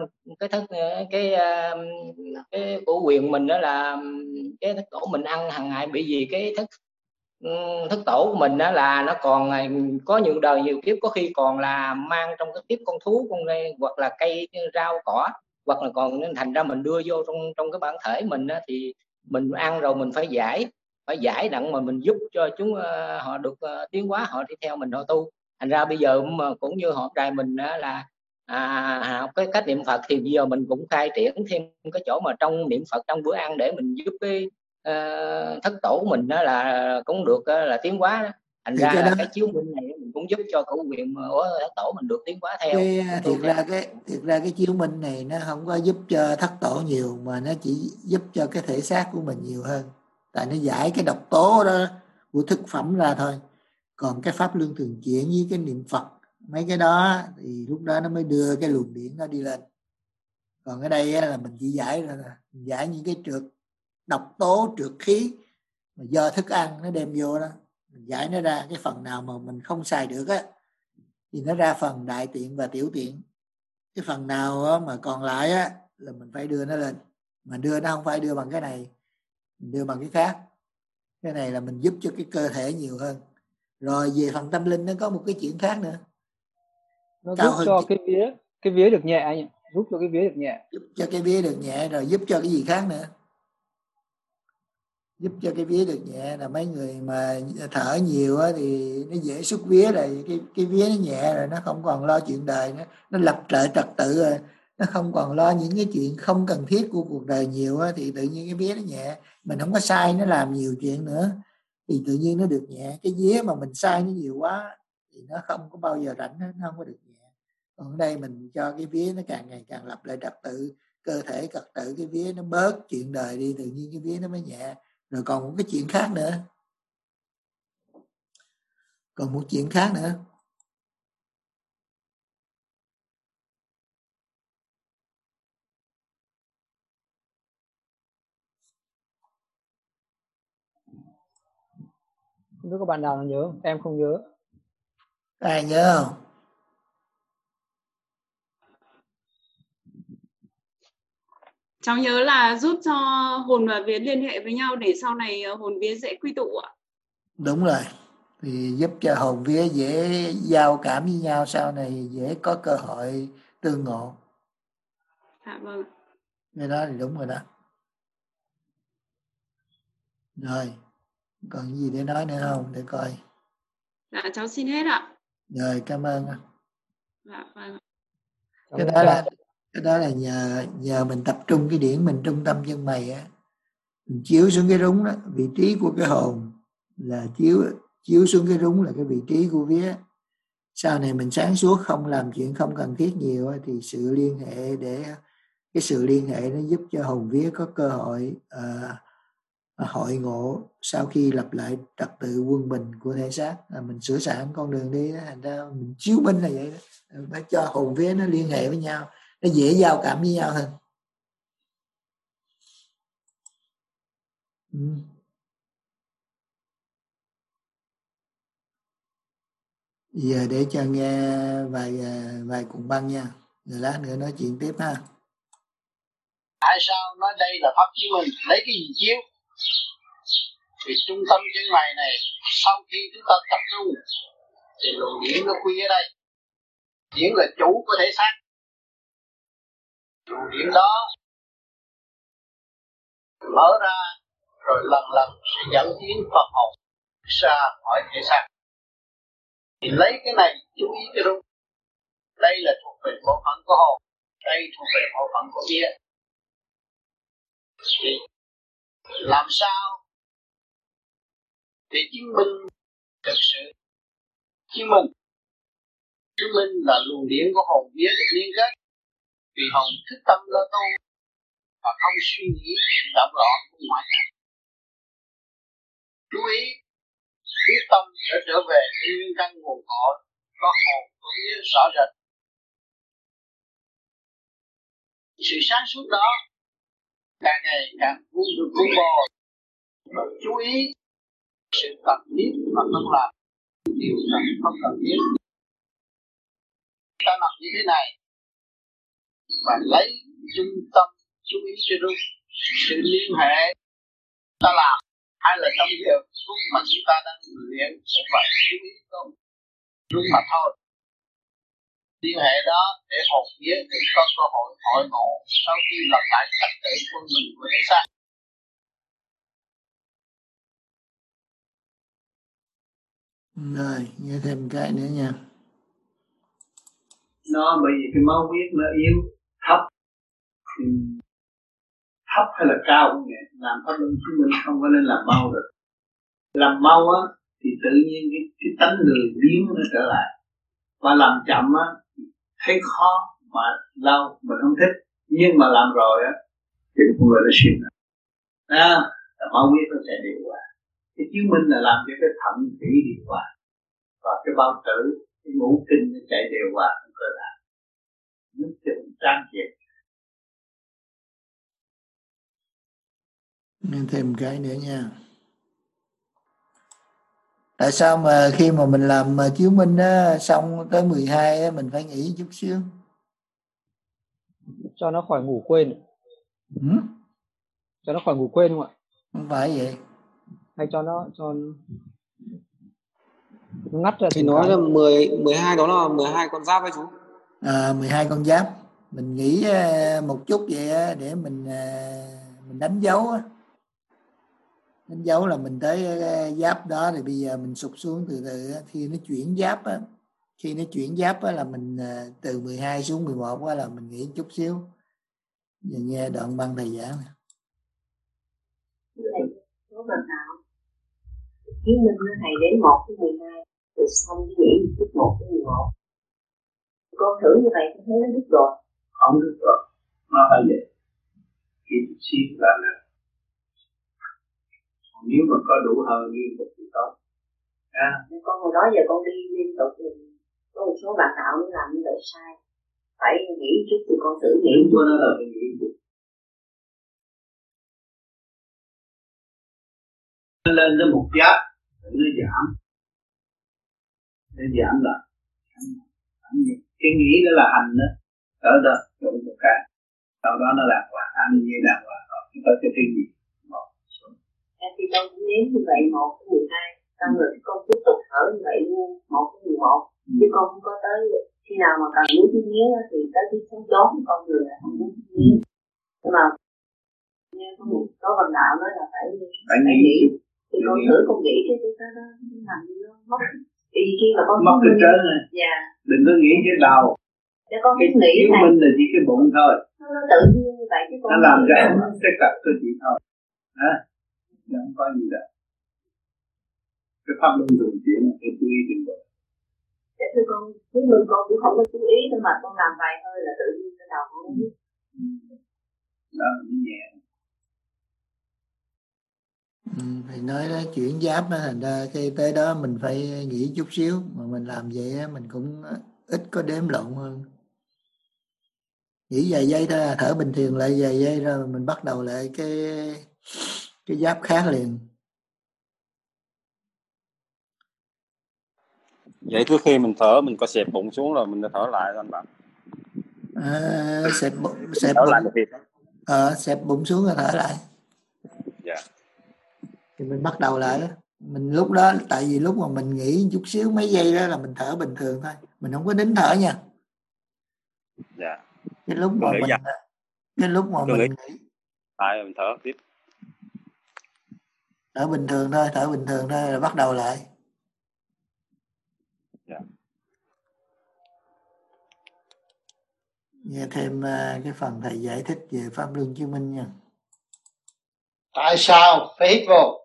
cái của quyền mình đó là cái thất tổ mình ăn hàng ngày. Bởi vì cái thất tổ của mình đó là nó còn có nhiều đời nhiều kiếp, có khi còn là mang trong cái kiếp con thú, con hoặc là cây rau cỏ, hoặc là còn nên thành ra mình đưa vô trong cái bản thể mình đó, thì mình ăn rồi mình phải giải đặng mà mình giúp cho chúng họ được tiến hóa, họ đi theo mình họ tu. Thành ra bây giờ mà cũng như họp đài mình là học cái cách niệm Phật, thì bây giờ mình cũng khai triển thêm cái chỗ mà trong niệm Phật trong bữa ăn để mình giúp cái thất tổ của mình đó là cũng được là tiến hóa đó. Thành thì ra cái là đó, cái chiếu minh này mình cũng giúp cho cổ quyền của thất tổ mình được tiến hóa theo. thiệt ra cái chiếu minh này nó không có giúp cho thất tổ nhiều, mà nó chỉ giúp cho cái thể xác của mình nhiều hơn, tại nó giải cái độc tố đó của thực phẩm ra thôi. Còn cái pháp luân thường chuyển với cái niệm Phật, mấy cái đó thì lúc đó nó mới đưa cái luồng điển nó đi lên. Còn ở đây là mình chỉ giải những cái trượt độc tố, trượt khí mà do thức ăn nó đem vô đó, mình giải nó ra. Cái phần nào mà mình không xài được á thì nó ra phần đại tiện và tiểu tiện. Cái phần nào mà còn lại á là mình phải đưa nó lên, mà đưa nó không phải đưa bằng cái này, mình đưa bằng cái khác. Cái này là mình giúp cho cái cơ thể nhiều hơn. Rồi về phần tâm linh nó có một cái chuyện khác nữa, nó giúp cho cái vía được nhẹ anh, giúp cho cái vía được nhẹ. Giúp cho cái vía được nhẹ, rồi giúp cho cái gì khác nữa? Giúp cho cái vía được nhẹ là mấy người mà thở nhiều á thì nó dễ xuất vía, rồi cái vía nó nhẹ rồi, nó không còn lo chuyện đời nữa, nó lập trợ trật tự rồi, nó không còn lo những cái chuyện không cần thiết của cuộc đời nhiều á, thì tự nhiên cái vía nó nhẹ. Mình không có sai nó làm nhiều chuyện nữa thì tự nhiên nó được nhẹ. Cái vía mà mình sai nó nhiều quá thì nó không có bao giờ rảnh, nó không có được nhẹ. Còn ở đây mình cho cái vía nó càng ngày càng lập lại trật tự, cơ thể trật tự, cái vía nó bớt chuyện đời đi, tự nhiên cái vía nó mới nhẹ. Rồi còn một cái chuyện khác nữa, không biết có bạn nào nhớ, em không nhớ. Ai nhớ không? cháu nhớ là giúp cho hồn và vía liên hệ với nhau để sau này hồn vía dễ quy tụ ạ. Đúng rồi, thì giúp cho hồn vía dễ giao cảm với nhau, sau này dễ có cơ hội tương ngộ. Dạ vâng. Cái đó thì đúng rồi đó. Rồi, còn gì để nói nữa không, để coi. Dạ cháu xin hết ạ. Rồi, cảm ơn. Dạ vâng. Cái đó là nhờ mình tập trung cái điển mình trung tâm chân mày á, mình chiếu xuống cái rúng đó, vị trí của cái hồn là chiếu xuống cái rúng là cái vị trí của vía. Sau này mình sáng suốt không làm chuyện không cần thiết nhiều thì sự liên hệ nó giúp cho hồn vía có cơ hội hội ngộ sau khi lập lại trật tự quân bình của thể xác, mình sửa soạn con đường đi đó. Thành ra mình chiếu binh là vậy đó, phải cho hồn vía nó liên hệ với nhau, nó dễ giao cảm với nhau hơn. Giờ để cho nghe vài cuộn băng nha, rồi lát nữa nói chuyện tiếp ha. Tại sao nói đây là pháp chiếu minh, lấy cái gì chiếu? Thì trung tâm chân mày này sau khi chúng ta tập trung thì luồng điển nó quy ở đây. Điển là chủ của thể xác. Luồng điển đó mở ra rồi lần lần sẽ dẫn tiến phần hồn ra khỏi thể xác. Thì lấy cái này chú ý cho đúng. Đây là thuộc về bộ phận của hồn, đây thuộc về bộ phận của vía. Thì làm sao để chứng minh thực sự chứng minh là luồng điển của hồn vía được liên kết, vì hồn thức tâm lo tu và không suy nghĩ động loạn của ngoại cảnh. Chú ý quyết tâm để trở về với nguyên căn nguồn cội, có hồn có vía rõ rệt. Sự sáng suốt đó càng ngày càng được vun bồi và chú ý sự cần thiết mà không làm điều không cần thiết. Ta làm như thế này và lấy trung tâm chú ý cho đúng sự liên hệ ta làm, hay là trong giờ phút mà chúng ta đang luyện cũng phải chú ý tốt đúng mà thôi. Liên hệ đó để hồn vía thì có cơ hội hội ngộ sau khi lập lại trật tự quân bình của thể xác. Rồi, nghe thêm cái nữa nha. Nó bởi vì cái máu huyết nó yếu, thấp thì thấp hay là cao cũng vậy, làm pháp luân chứng minh không có nên làm mau được. Làm mau á thì tự nhiên cái tánh người biến nó trở lại, và làm chậm á thấy khó mà lâu mình không thích, nhưng mà làm rồi á thì con người nó xuyên rồi. Là máu huyết nó sẽ điều hòa. Cái chứng minh là làm cho cái thận thủy điều hòa và cái bao tử, cái ngũ kinh nó chạy đều hòa trong cơ thể, giúp cho mình trang triệt. Nên thêm cái nữa nha. Tại sao mà khi mà mình làm chiếu minh á, xong tới 12 á, mình phải nghỉ chút xíu? Cho nó khỏi ngủ quên. Cho nó khỏi ngủ quên không ạ? Không phải vậy. Hay cho nó ngắt ra. Thì nói là 12 đó là 12 con giáp đấy chú. 12 con giáp. Mình nghĩ một chút vậy á, để mình đánh dấu á. Đánh dấu là mình tới giáp đó, thì bây giờ mình sụt xuống từ từ á. Khi nó chuyển giáp á, là mình từ 12 xuống 11 á, là mình nghỉ chút xíu. Giờ nghe đoạn băng thầy giảng nè. Số lần nào chứng minh nó thầy đến 1 tới 12 rồi xong nghỉ chút 1 tới 11. Con thử như vậy con thấy nó đứt rồi. Không đứt rồi, nó phải vậy. Khi xuyên là nếu mà có đủ hơi liên tục thì tốt. Con hồi đó giờ con đi liên tục thì có một số bạn đạo nó làm như vậy sai. Phải nghỉ chút thì con tự nghỉ. Đúng, nó là phải nghỉ chút. Lên tới một giáp nó giảm, lại. Cái nghĩ đó là hành đó, ở đó một cái sau đó nó đàng hoàng, ăn như đàng hoàng rồi chúng ta sẽ thấy gì. Thì con cũng nếm như vậy 1/12, xong rồi con tiếp tục thở như vậy luôn 1/11, chứ con không có tới khi nào mà cần muốn chút nhé thì tới cái sống chốn con người là không muốn chút nhé. Nhưng mà như có bằng đạo nói là phải nghĩ, thì con thử con nghĩ cái đó nó làm gì nó mất. Vì khi mà con mất cái trớn này, đừng có nghĩ cái đầu. Để con cái nghĩ này mình là chỉ cái bụng thôi, nó tự nhiên như vậy chứ con nó làm ra tất cả cơ chị thôi, không có gì đâu. Cái pháp luân thường chuyển là cái chú ý đến vậy. Để thưa con, chứ mình con cũng không có chú ý đâu mà con làm vài hơi là tự nhiên cái đầu con biết. Đó là nhẹ. Thì nói đó chuyển giáp đó, thành ra cái tới đó mình phải nghĩ chút xíu, mà mình làm vậy đó, mình cũng ít có đếm lộn hơn. Nghĩ vài giây thôi, thở bình thường lại vài giây rồi mình bắt đầu lại cái giáp khác liền. Vậy trước khi mình thở mình có xẹp bụng xuống rồi mình thở lại anh bạn. Xẹp bụng, xẹp bụng xuống rồi thở lại. Dạ. Thì mình bắt đầu lại đó. Mình lúc đó tại vì lúc mà mình nghỉ chút xíu mấy giây đó là mình thở bình thường thôi, mình không có nín thở nha. Dạ. Cái lúc mà mình nghỉ tại mình thở tiếp. Thở bình thường thôi rồi bắt đầu lại. Dạ. Nghe thêm cái phần thầy giải thích về pháp luân chứng minh nha. Tại sao phải hít vô?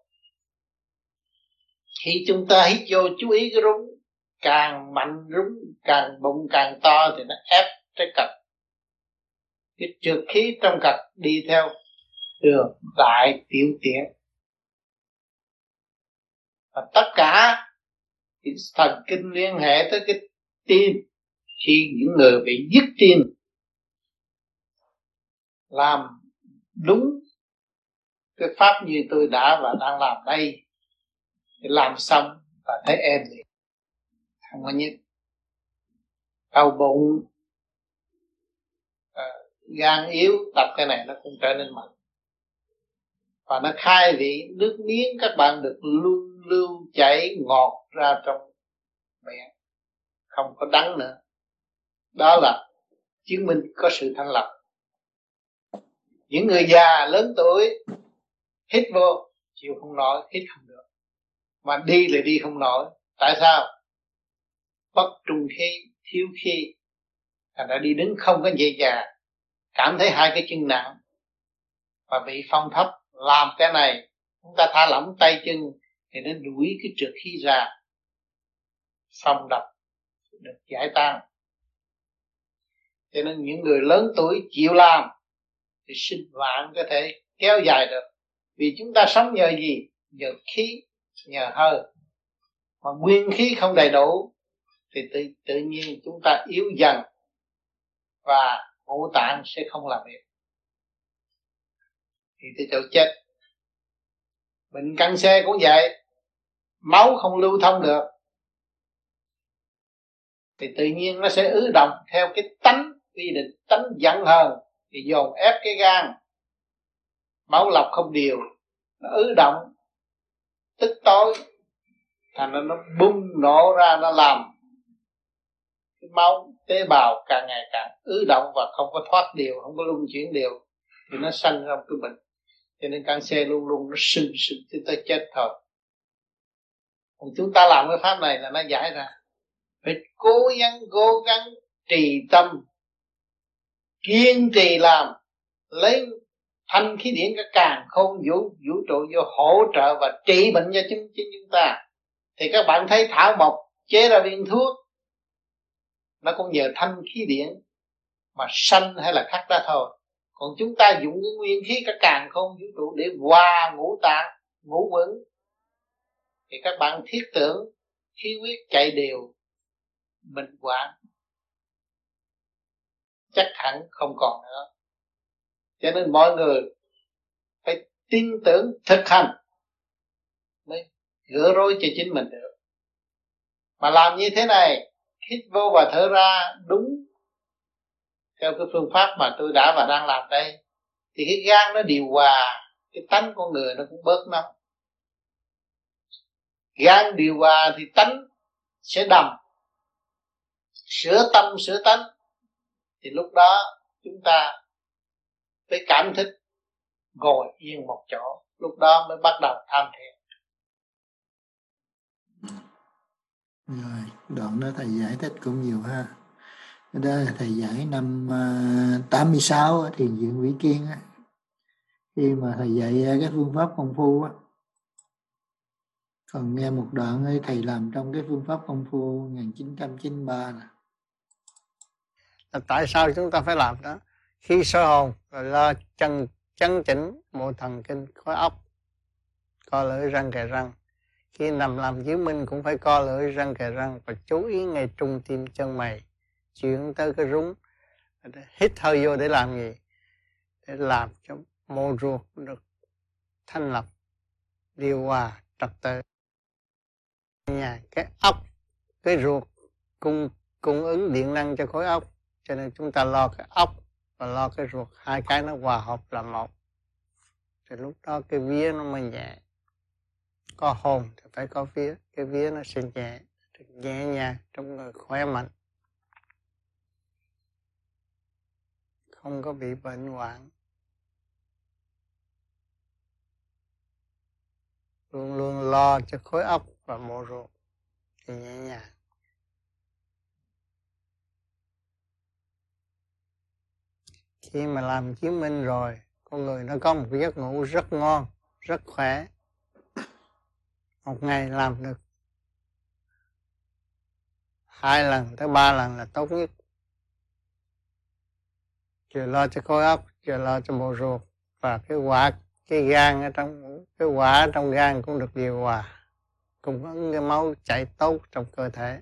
Khi chúng ta hít vô chú ý cái rúng, càng mạnh rúng, càng bụng càng to thì nó ép cái cật. Cái trượt khí trong cật đi theo đường đại tiểu tiện. Và tất cả cái thần kinh liên hệ tới cái tim. Khi những người bị dứt tim làm đúng cái pháp như tôi đã và đang làm đây thì làm xong và thấy êm liền, không có nhức. Đau bụng, gan yếu, tập cái này nó cũng trở nên mạnh. Và nó khai vị, nước miếng các bạn được lưu chảy ngọt ra trong miệng, không có đắng nữa. Đó là chứng minh có sự thanh lọc. Những người già lớn tuổi hít vô chịu không nổi, hít không được, mà đi lại đi không nổi. Tại sao? Bất trung khí, thiếu khí, thành ra đi đứng không có dễ dàng, cảm thấy hai cái chân nặng và bị phong thấp. Làm cái này chúng ta thả lỏng tay chân thì nó đuổi cái trượt khí ra, phong độc được giải tan. Cho nên những người lớn tuổi chịu làm thì sinh vạn có thể kéo dài được. Vì chúng ta sống nhờ gì? Nhờ khí, nhờ hơi. Mà nguyên khí không đầy đủ thì tự nhiên chúng ta yếu dần và ngũ tạng sẽ không làm việc, thì tới chỗ chết. Bệnh căng xe cũng vậy, máu không lưu thông được thì tự nhiên nó sẽ ứ động theo cái tánh quy định, tánh giận hờn thì dồn ép cái gan, máu lọc không đều, nó ứ động tức tối, thành ra nó bung nổ ra, nó làm cái máu tế bào càng ngày càng ứ động và không có thoát đều, không có luân chuyển đều, thì nó sanh ra cái bệnh. Cho nên canxi luôn luôn nó sưng tới chết thôi. Còn chúng ta làm cái pháp này là nó giải ra. Phải cố gắng trì tâm, kiên trì làm, lấy thanh khí điển cả càn khôn vũ trụ vô hỗ trợ và trị bệnh cho chính chúng ta. Thì các bạn thấy thảo mộc chế ra viên thuốc, nó cũng nhờ thanh khí điển mà sanh hay là khắc ra thôi. Còn chúng ta dùng cái nguyên khí cả càn khôn vũ trụ để hòa ngũ tạng, ngũ vững, thì các bạn thiết tưởng khí huyết chạy đều, mình quản chắc hẳn không còn nữa. Cho nên mọi người phải tin tưởng thực hành mới gỡ rối cho chính mình được. Mà làm như thế này, hít vô và thở ra đúng theo cái phương pháp mà tôi đã và đang làm đây, thì cái gan nó điều hòa cái tánh con người, nó cũng bớt nóng. Gan điều hòa thì tánh sẽ đầm, sửa tâm sửa tánh, thì lúc đó chúng ta phải cảm thức ngồi yên một chỗ, lúc đó mới bắt đầu tham thiền. Rồi, đoạn đó thầy giải thích cũng nhiều ha. Đó là thầy giải năm 86 Thiền viện Vĩ Kiên á. Khi mà thầy dạy cái phương pháp công phu á. Còn nghe một đoạn ấy, thầy làm trong cái phương pháp công phu 1993 nè. Tại sao chúng ta phải làm đó? Khi soi hồn rồi lo chấn chỉnh bộ thần kinh khối óc, co lưỡi răng kề răng. Khi nằm làm chứng minh cũng phải co lưỡi răng kề răng và chú ý ngay trung tim chân mày, chuyển tới cái rúng. Hít hơi vô để làm gì? Để làm cho mô ruột được thanh lọc, điều hòa, trật tự. Cái óc, cái ruột cung ứng điện năng cho khối óc, cho nên chúng ta lo cái óc và lo cái ruột, hai cái nó hòa hợp là một. Thì lúc đó cái vía nó mới nhẹ. Có hồn thì phải có vía, cái vía nó sẽ nhẹ nhàng trong người khỏe mạnh, không có bị bệnh hoạn, luôn luôn lo cho khối óc và mô ruột thì nhẹ nhàng. Khi mà làm chứng minh rồi, con người nó có một giấc ngủ rất ngon, rất khỏe. Một ngày làm được 2 lần tới 3 lần là tốt nhất. Vừa lo cho khối óc, vừa lo cho bộ ruột, và cái gan ở trong, cái quả trong gan cũng được điều hòa, cung ứng cái máu chảy tốt trong cơ thể.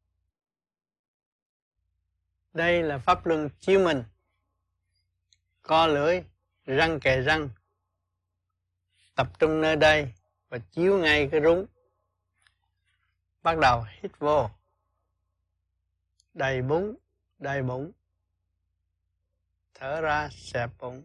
Đây là pháp luân chiếu minh. Co lưỡi, răng kề răng, tập trung nơi đây và chiếu ngay cái rúng. Bắt đầu hít vô, đầy bụng, thở ra xẹp bụng.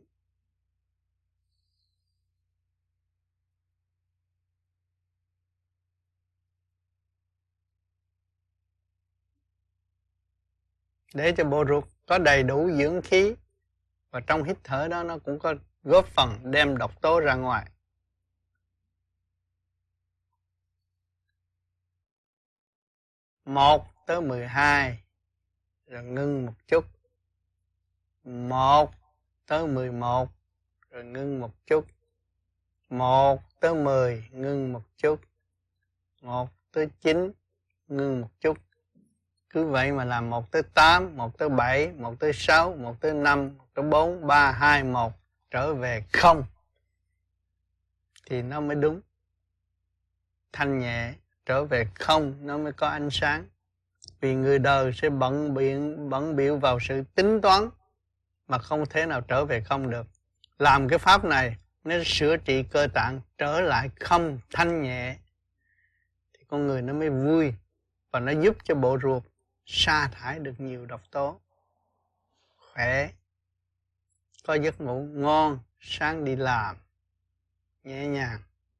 Để cho bộ ruột có đầy đủ dưỡng khí, và trong hít thở đó nó cũng có góp phần đem độc tố ra ngoài. Một tới 12 rồi ngưng một chút. 1 tới 11 rồi ngưng một chút. 1 tới 10 ngưng một chút. 1 tới 9 ngưng một chút. Cứ vậy mà làm 1 tới 8, 1 tới 7, 1 tới 6, 1 tới 5, 1 tới 4, 3, 2, 1 trở về không. Thì nó mới đúng. Thanh nhẹ trở về không nó mới có ánh sáng. Vì người đời sẽ bận bịu vào sự tính toán mà không thể nào trở về không được. Làm cái pháp này nó sửa trị cơ tạng trở lại không thanh nhẹ thì con người nó mới vui, và nó giúp cho bộ ruột sa thải được nhiều độc tố, khỏe, có giấc ngủ ngon, sáng đi làm nhẹ nhàng,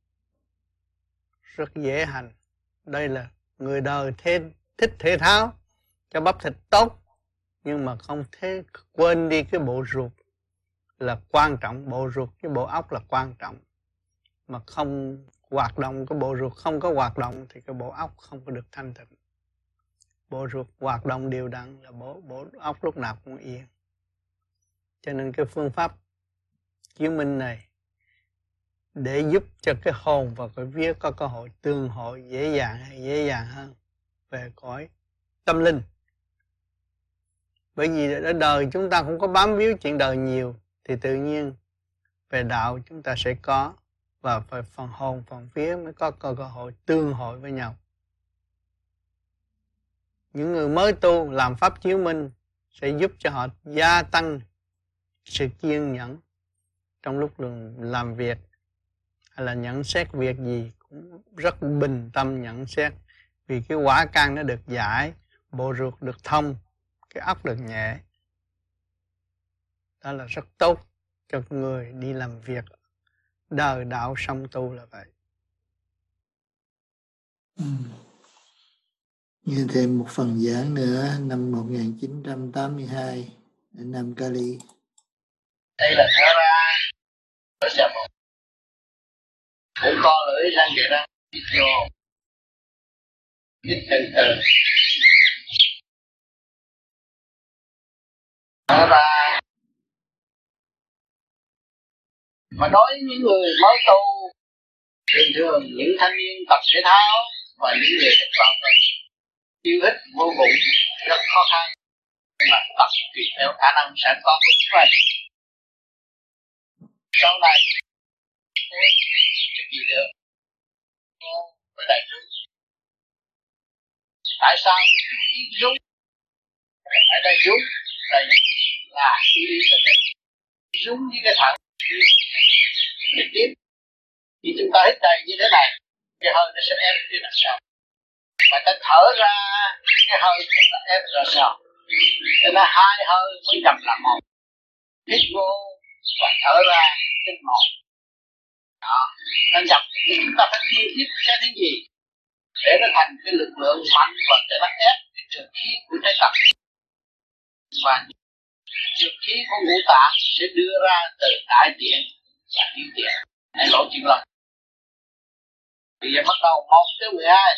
rất dễ hành. Đây là người đời thích thể thao cho bắp thịt tốt, nhưng mà không thể quên đi cái bộ ruột là quan trọng. Bộ ruột với bộ óc là quan trọng, mà không hoạt động, cái bộ ruột không có hoạt động thì cái bộ óc không có được thanh tịnh. Bộ ruột hoạt động đều đặn là bộ óc lúc nào cũng yên. Cho nên cái phương pháp chiếu minh này để giúp cho cái hồn và cái vía có cơ hội tương hội dễ dàng hơn về cõi tâm linh. Bởi vì ở đời chúng ta không có bám víu chuyện đời nhiều, thì tự nhiên về đạo chúng ta sẽ có, và về phần hồn, phần vía mới có cơ hội tương hội với nhau. Những người mới tu làm pháp chiếu minh sẽ giúp cho họ gia tăng sự kiên nhẫn trong lúc làm việc, hay là nhận xét việc gì cũng rất bình tâm nhận xét. Vì cái quả căn nó được giải, bộ ruột được thông, cái óc được nhẹ. đó là rất tốt cho người đi làm việc đời đạo song tu là vậy. Như thêm một phần giảng nữa năm 1982 ở Nam Cali. Đây là thở ra, thở ra một. Cũng co lưỡi răng kìa răng, hít vô, hít từ từ. Thở ra. Mà đối với những người mới tu, thường những thanh niên tập thể thao và những người thích vào yêu thích vô bụng rất khó khăn, mà tập tùy theo khả năng sẵn có của chúng mình. Sau này cái gì được với đại chúng. Tại sao chú ý chúng ở đây chúng đây là chú ý cho mình chúng với cái thận trực tiếp. Khi chúng ta hít đầy như thế này, cái hơi nó sẽ ép đi làm sao, và ta thở ra cái hơi nó ép ra sao, cho nên hai hơi mới nhập làm một. Hít vô và thở ra trên một. Đó, nó nhập thì chúng ta phải điều tiết cái thứ gì để nó thành cái lực lượng mạnh và để nó ép cái trường khí của trái tập, và trường khí của ngũ tạng sẽ đưa ra từ đại tiện và tiểu tiện. Hãy lộ chuyện lần. Bây giờ bắt đầu 1 tới 12.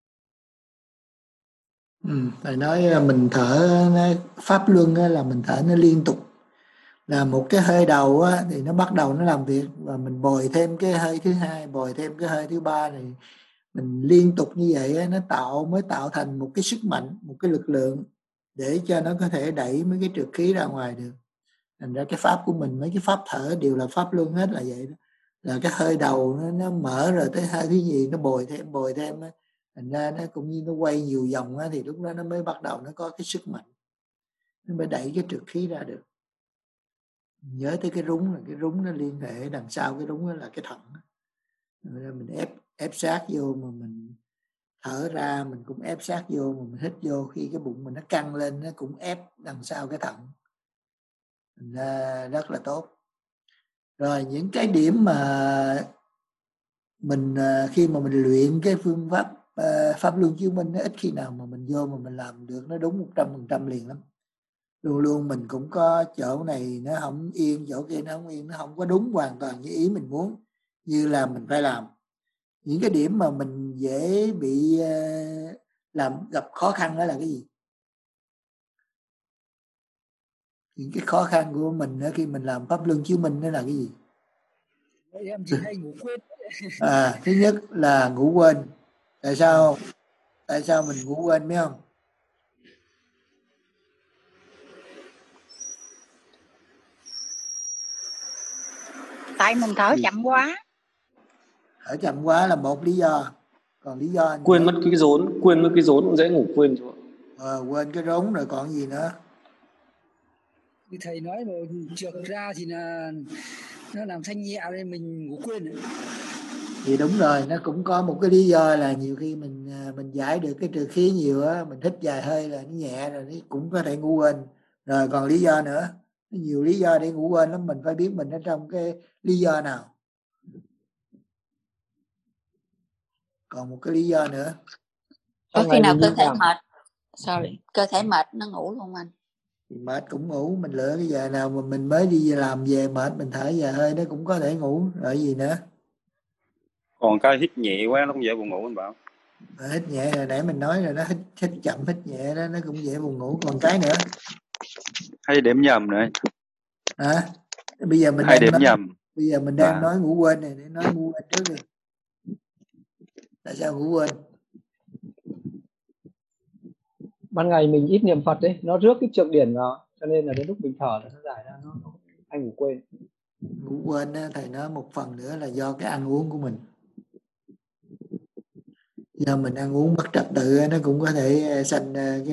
Thầy nói mình thở pháp luân là mình thở nó liên tục, là một cái hơi đầu thì nó bắt đầu nó làm việc, và mình bồi thêm cái hơi thứ hai, bồi thêm cái hơi thứ ba này, mình liên tục như vậy nó mới tạo thành một cái sức mạnh, một cái lực lượng để cho nó có thể đẩy mấy cái trượt khí ra ngoài được. Thành ra cái pháp của mình, mấy cái pháp thở đều là pháp luân hết là vậy đó, là cái hơi đầu nó mở rồi tới hơi thứ gì nó bồi thêm thành ra nó cũng như nó quay nhiều vòng thì lúc đó nó mới bắt đầu nó có cái sức mạnh, nó mới đẩy cái trượt khí ra được. Nhớ tới cái rúng, là cái rúng nó liên hệ đằng sau cái rúng là cái thận. Mình ép sát vô mà mình thở ra, mình cũng ép sát vô mà mình hít vô, khi cái bụng mình nó căng lên nó cũng ép đằng sau cái thận. Thành ra rất là tốt. Rồi những cái điểm mà mình khi mà mình luyện cái phương pháp pháp luân chiếu minh, nó ít khi nào mà mình vô mà mình làm được nó đúng 100% liền lắm. Luôn luôn mình cũng có chỗ này nó không yên, chỗ kia nó không yên, nó không có đúng hoàn toàn như ý mình muốn, như là mình phải làm. Những cái điểm mà mình dễ bị gặp khó khăn đó là cái gì? Những cái khó khăn của mình khi mình làm pháp luân chiếu minh đó là cái gì? Em chỉ hay ngủ quên. Thứ nhất là ngủ quên. Tại sao mình ngủ quên biết không? Tại mình thở chậm quá. Thở chậm quá là một lý do. Còn lý do quên mất cái rốn cũng dễ ngủ quên chứ. Quên cái rốn rồi còn gì nữa? Như thầy nói mà trượt ra thì là nó làm thanh nhẹ nên mình ngủ quên. Thì đúng rồi, nó cũng có một cái lý do là nhiều khi mình giải được cái trượt khí nhiều á, mình hít vài hơi là nó nhẹ rồi, nó cũng có thể ngủ quên. Rồi còn lý do nữa, nhiều lý do để ngủ quên lắm, mình phải biết mình ở trong cái lý do nào. Còn một cái lý do nữa. Có khi nào cơ thể mệt, cơ thể mệt nó ngủ luôn anh? Thì mệt cũng ngủ, mình lựa cái giờ nào mà mình mới đi làm về mệt mình thở vài hơi nó cũng có thể ngủ. Rồi gì nữa? Còn cái hít nhẹ quá nó cũng dễ buồn ngủ anh Bảo. Hít nhẹ rồi nãy mình nói rồi đó, hít chậm hít nhẹ đó nó cũng dễ buồn ngủ. Còn cái nữa hay điểm nhầm nữa. Bây giờ mình hay điểm nhầm. Bây giờ mình đang nói ngủ quên này, để nói ngủ quên trước đi. Tại sao ngủ quên? Ban ngày mình ít niệm Phật đấy, nó rước cái trược điển vào, cho nên là đến lúc mình thở là nó giải ra, nó anh ngủ quên. Ngủ quên đó, thầy nói một phần nữa là do cái ăn uống của mình. Do mình ăn uống mất trật tự nó cũng có thể sanh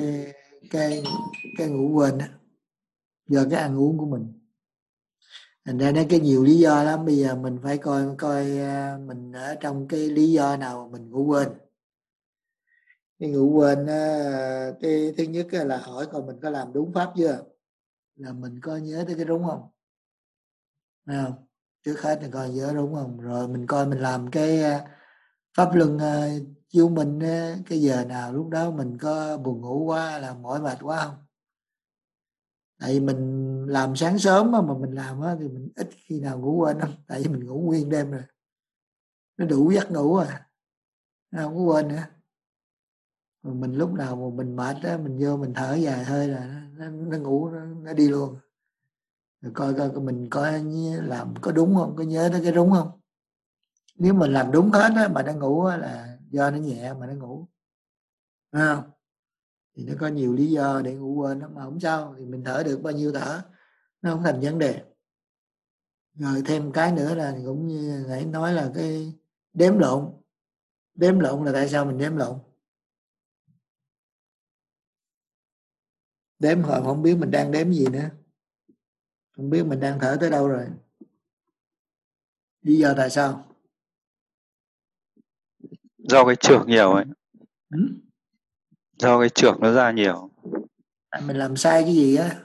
cái ngủ quên đó. Do cái ăn uống của mình. Thành ra nó cái nhiều lý do lắm. Bây giờ mình phải coi mình ở trong cái lý do nào mình ngủ quên. Cái ngủ quên cái thứ nhất là hỏi coi mình có làm đúng pháp chưa. là mình có nhớ tới cái đúng không? Thấy không? Trước hết là coi nhớ đúng không, rồi mình coi mình làm cái pháp luân chiếu minh cái giờ nào lúc đó mình có buồn ngủ quá là mỏi mệt quá không? Tại vì mình làm sáng sớm mà mình làm thì mình ít khi nào ngủ quên lắm, tại vì mình ngủ nguyên đêm rồi, nó đủ giấc ngủ rồi, nó không có quên nữa. Rồi mình lúc nào mà mình mệt đó, mình vô mình thở dài hơi là nó ngủ, nó đi luôn. Rồi coi mình có làm có đúng không, có nhớ tới cái đúng không. Nếu mình làm đúng hết á, mà nó ngủ á, là do nó nhẹ mà nó ngủ, thấy không? Thì nó có nhiều lý do để ngủ quên đó, mà không sao, thì mình thở được bao nhiêu thở, nó không thành vấn đề. Rồi thêm cái nữa là cũng như nãy nói là cái đếm lộn. Đếm lộn là tại sao mình đếm lộn? Đếm hồi không biết mình đang đếm gì nữa, không biết mình đang thở tới đâu rồi. Lý do tại sao? Do cái chưởng nhiều ấy. Do cái chưởng nó ra nhiều. Mình làm sai cái gì á,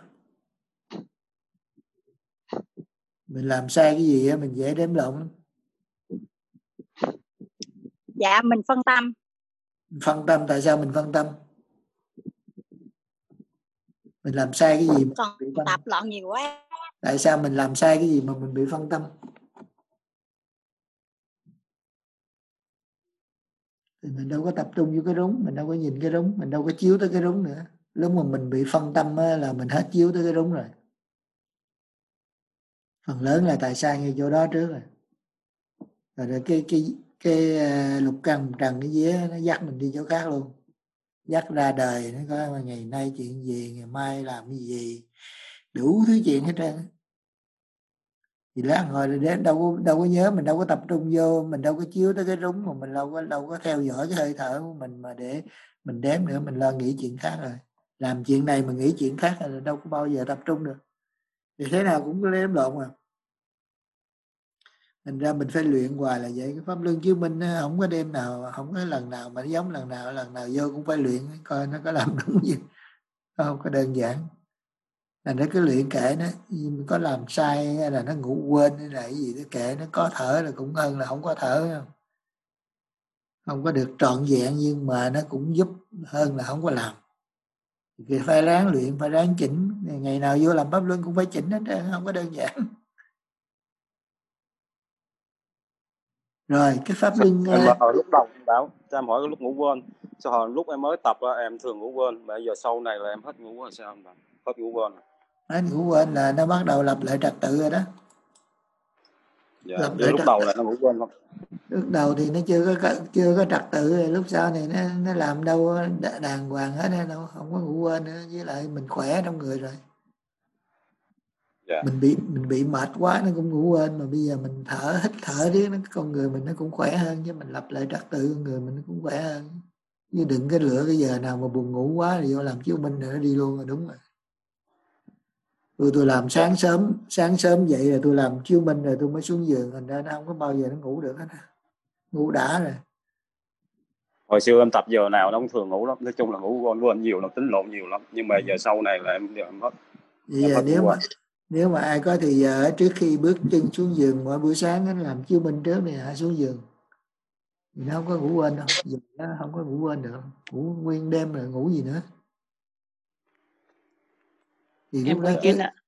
mình làm sai cái gì á mình dễ đếm lộn. Dạ mình phân tâm. Phân tâm, tại sao mình phân tâm? Mình làm sai cái gì mà còn bị phân tập loạn nhiều quá. Tại sao mình làm sai cái gì mà mình bị phân tâm? Thì mình đâu có tập trung vô cái đúng, mình đâu có nhìn cái đúng, mình đâu có chiếu tới cái đúng nữa. Lúc mà mình bị phân tâm là mình hết chiếu tới cái đúng rồi. Phần lớn là tại sai ngay chỗ đó trước rồi. Rồi cái lục căn trần cái vía nó dắt mình đi chỗ khác luôn. Dắt ra đời nó có ngày nay chuyện gì, ngày mai làm cái gì, đủ thứ chuyện hết trơn. Thì lát hồi rồi đến đâu có nhớ, mình đâu có tập trung vô, mình đâu có chiếu tới cái đúng, mà mình đâu có theo dõi cái hơi thở của mình mà để mình đếm nữa, mình lo nghĩ chuyện khác rồi. Làm chuyện này mà nghĩ chuyện khác là đâu có bao giờ tập trung được. Thì thế nào cũng có đếm lộn mà. Thành ra mình phải luyện hoài là vậy. Cái pháp luân chiếu minh không có đêm nào, không có lần nào mà nó giống lần nào vô cũng phải luyện coi nó có làm đúng gì. Không có đơn giản. Thành ra cứ luyện kệ nó, mình có làm sai hay là nó ngủ quên hay là cái gì đó kệ nó, có thở là cũng hơn là không có thở. Không có được trọn vẹn nhưng mà nó cũng giúp hơn là không có làm. Thì phải ráng luyện, phải ráng chỉnh. Ngày nào vô làm pháp luân cũng phải chỉnh hết, không có đơn giản. Rồi cái pháp luân Em hồi lúc đầu em bảo cho em hỏi cái lúc ngủ quên, sao hồi lúc em mới tập em thường ngủ quên, bây giờ sau này là em hết ngủ rồi sao em bảo? Hết ngủ quên rồi. Hết ngủ quên là nó bắt đầu lập lại trật tự rồi đó. Dạ, chứ lúc đầu là nó ngủ quên không? Lúc đầu thì nó chưa có trật tự, rồi lúc sau này nó làm đâu đàng hoàng hết đâu, không có ngủ quên nữa, với lại mình khỏe trong người rồi. Dạ. Mình bị mệt quá nó cũng ngủ quên, mà bây giờ mình hít thở đi, con người mình nó cũng khỏe hơn, chứ mình lập lại trật tự con người mình nó cũng khỏe hơn. Chứ đừng cái lựa cái giờ nào mà buồn ngủ quá thì vô làm chiếu minh rồi nó đi luôn rồi, đúng rồi. Tôi làm sáng sớm dậy rồi tôi làm chiếu minh rồi tôi mới xuống giường, thành ra nó không có bao giờ nó ngủ được hết. Ngủ đã rồi. Hồi xưa em tập giờ nào nó cũng thường ngủ lắm, nói chung là ngủ quên nhiều lắm, tính lộn nhiều lắm, nhưng mà giờ sau này là em hết. Vậy giờ nếu mà ai có thì giờ trước khi bước chân xuống giường mỗi buổi sáng nó làm chiếu minh trước thì hạ xuống giường thì nó không có ngủ quên đâu, giờ nó không có ngủ quên được, ngủ nguyên đêm rồi ngủ gì nữa. Thì em có ý kiến ạ.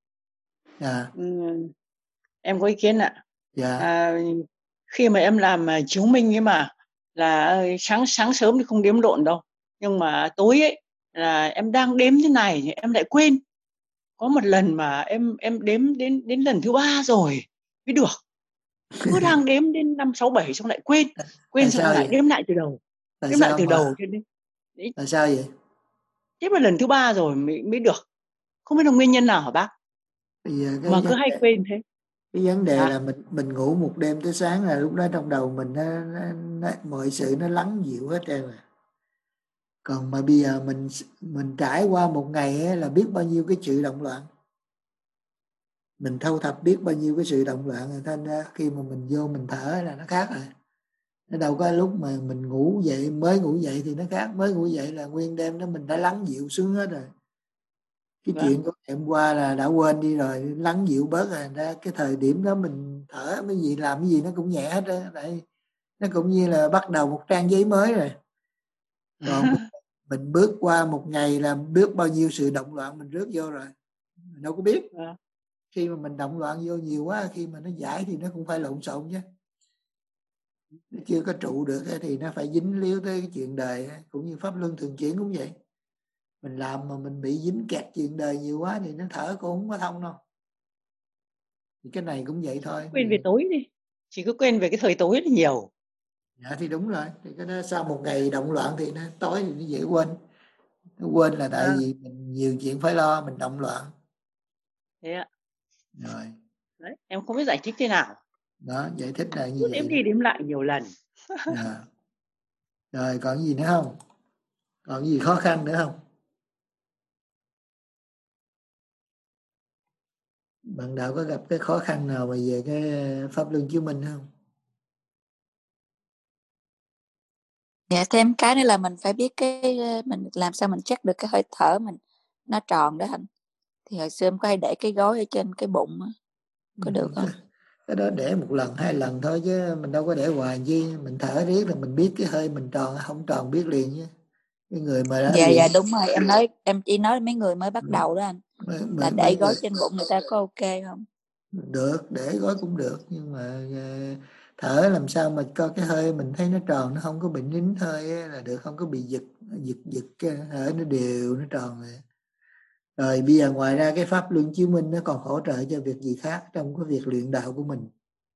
Em có ý kiến ạ. Khi mà em làm chiếu minh ấy mà là sáng sớm thì không đếm lộn đâu, nhưng mà tối ấy là em đang đếm thế này thì em lại quên. Có một lần mà em đếm đến lần thứ 3 rồi mới được, cứ đang đếm đến 5, 6, 7 xong lại quên xong lại đếm lại từ đầu. Đếm lại từ đầu cho đến tại sao vậy? Thế mà lần thứ 3 rồi mới được, không biết là nguyên nhân nào hả bác? Mà cứ hay quên thế. Cái vấn đề là mình ngủ một đêm tới sáng là lúc đó trong đầu mình nó mọi sự nó lắng dịu hết trơn rồi. Còn mà bây giờ mình trải qua một ngày ấy, là biết bao nhiêu cái sự động loạn, mình thâu thập biết bao nhiêu cái sự động loạn rồi, thành ra khi mà mình vô mình thở là nó khác rồi. Nó đâu có lúc mà mình ngủ dậy, mới ngủ dậy thì nó khác, mới ngủ dậy là nguyên đêm đó mình đã lắng dịu xuống hết rồi. Cái chuyện của em qua là đã quên đi rồi, lắng dịu bớt rồi. Cái thời điểm đó mình thở cái gì làm cái gì nó cũng nhẹ hết á. Tại nó cũng như là bắt đầu một trang giấy mới rồi. Còn mình bước qua một ngày là bước bao nhiêu sự động loạn mình rước vô rồi, mình đâu có biết. Khi mà mình động loạn vô nhiều quá, khi mà nó giải thì nó cũng phải lộn xộn chứ. Nó chưa có trụ được thì nó phải dính líu tới cái chuyện đời. Cũng như pháp luân thường chuyển cũng vậy. Mình làm mà mình bị dính kẹt chuyện đời nhiều quá thì nó thở cũng không có thông đâu. Thì cái này cũng vậy thôi. Quên về tối đi, chỉ có quên về cái thời tối là nhiều. Dạ thì đúng rồi. Thì cái đó sau một ngày động loạn thì nó tối thì nó dễ quên. Nó quên là tại vì mình nhiều chuyện phải lo, mình động loạn. Thế ạ. Rồi. Đấy, em không biết giải thích thế nào. Đó, giải thích là như cứ vậy. Em đi đếm lại nhiều lần. Dạ. Rồi còn gì nữa không? Còn gì khó khăn nữa không? Bạn đạo có gặp cái khó khăn nào mà về cái pháp luân chiếu minh không? Dạ, thêm cái nữa là mình phải biết mình làm sao mình check được cái hơi thở mình nó tròn đó anh. Thì hồi xưa em có hay để cái gối ở trên cái bụng đó. Có được không? Cái đó để một lần hai lần thôi chứ mình đâu có để hoài gì. Mình thở riết là mình biết cái hơi mình tròn không tròn biết liền chứ. Cái người mà đã Dạ luyện... dạ đúng rồi, em chỉ nói mấy người mới bắt đầu đó anh. Là để gối trên bụng người ta có ok không? Được, để gối cũng được, nhưng mà thở làm sao mà coi cái hơi mình thấy nó tròn, nó không có bị nín hơi là được, không có bị giật cái hơi nó đều, nó tròn rồi. Rồi bây giờ ngoài ra cái pháp luân chiếu minh nó còn hỗ trợ cho việc gì khác trong cái việc luyện đạo của mình?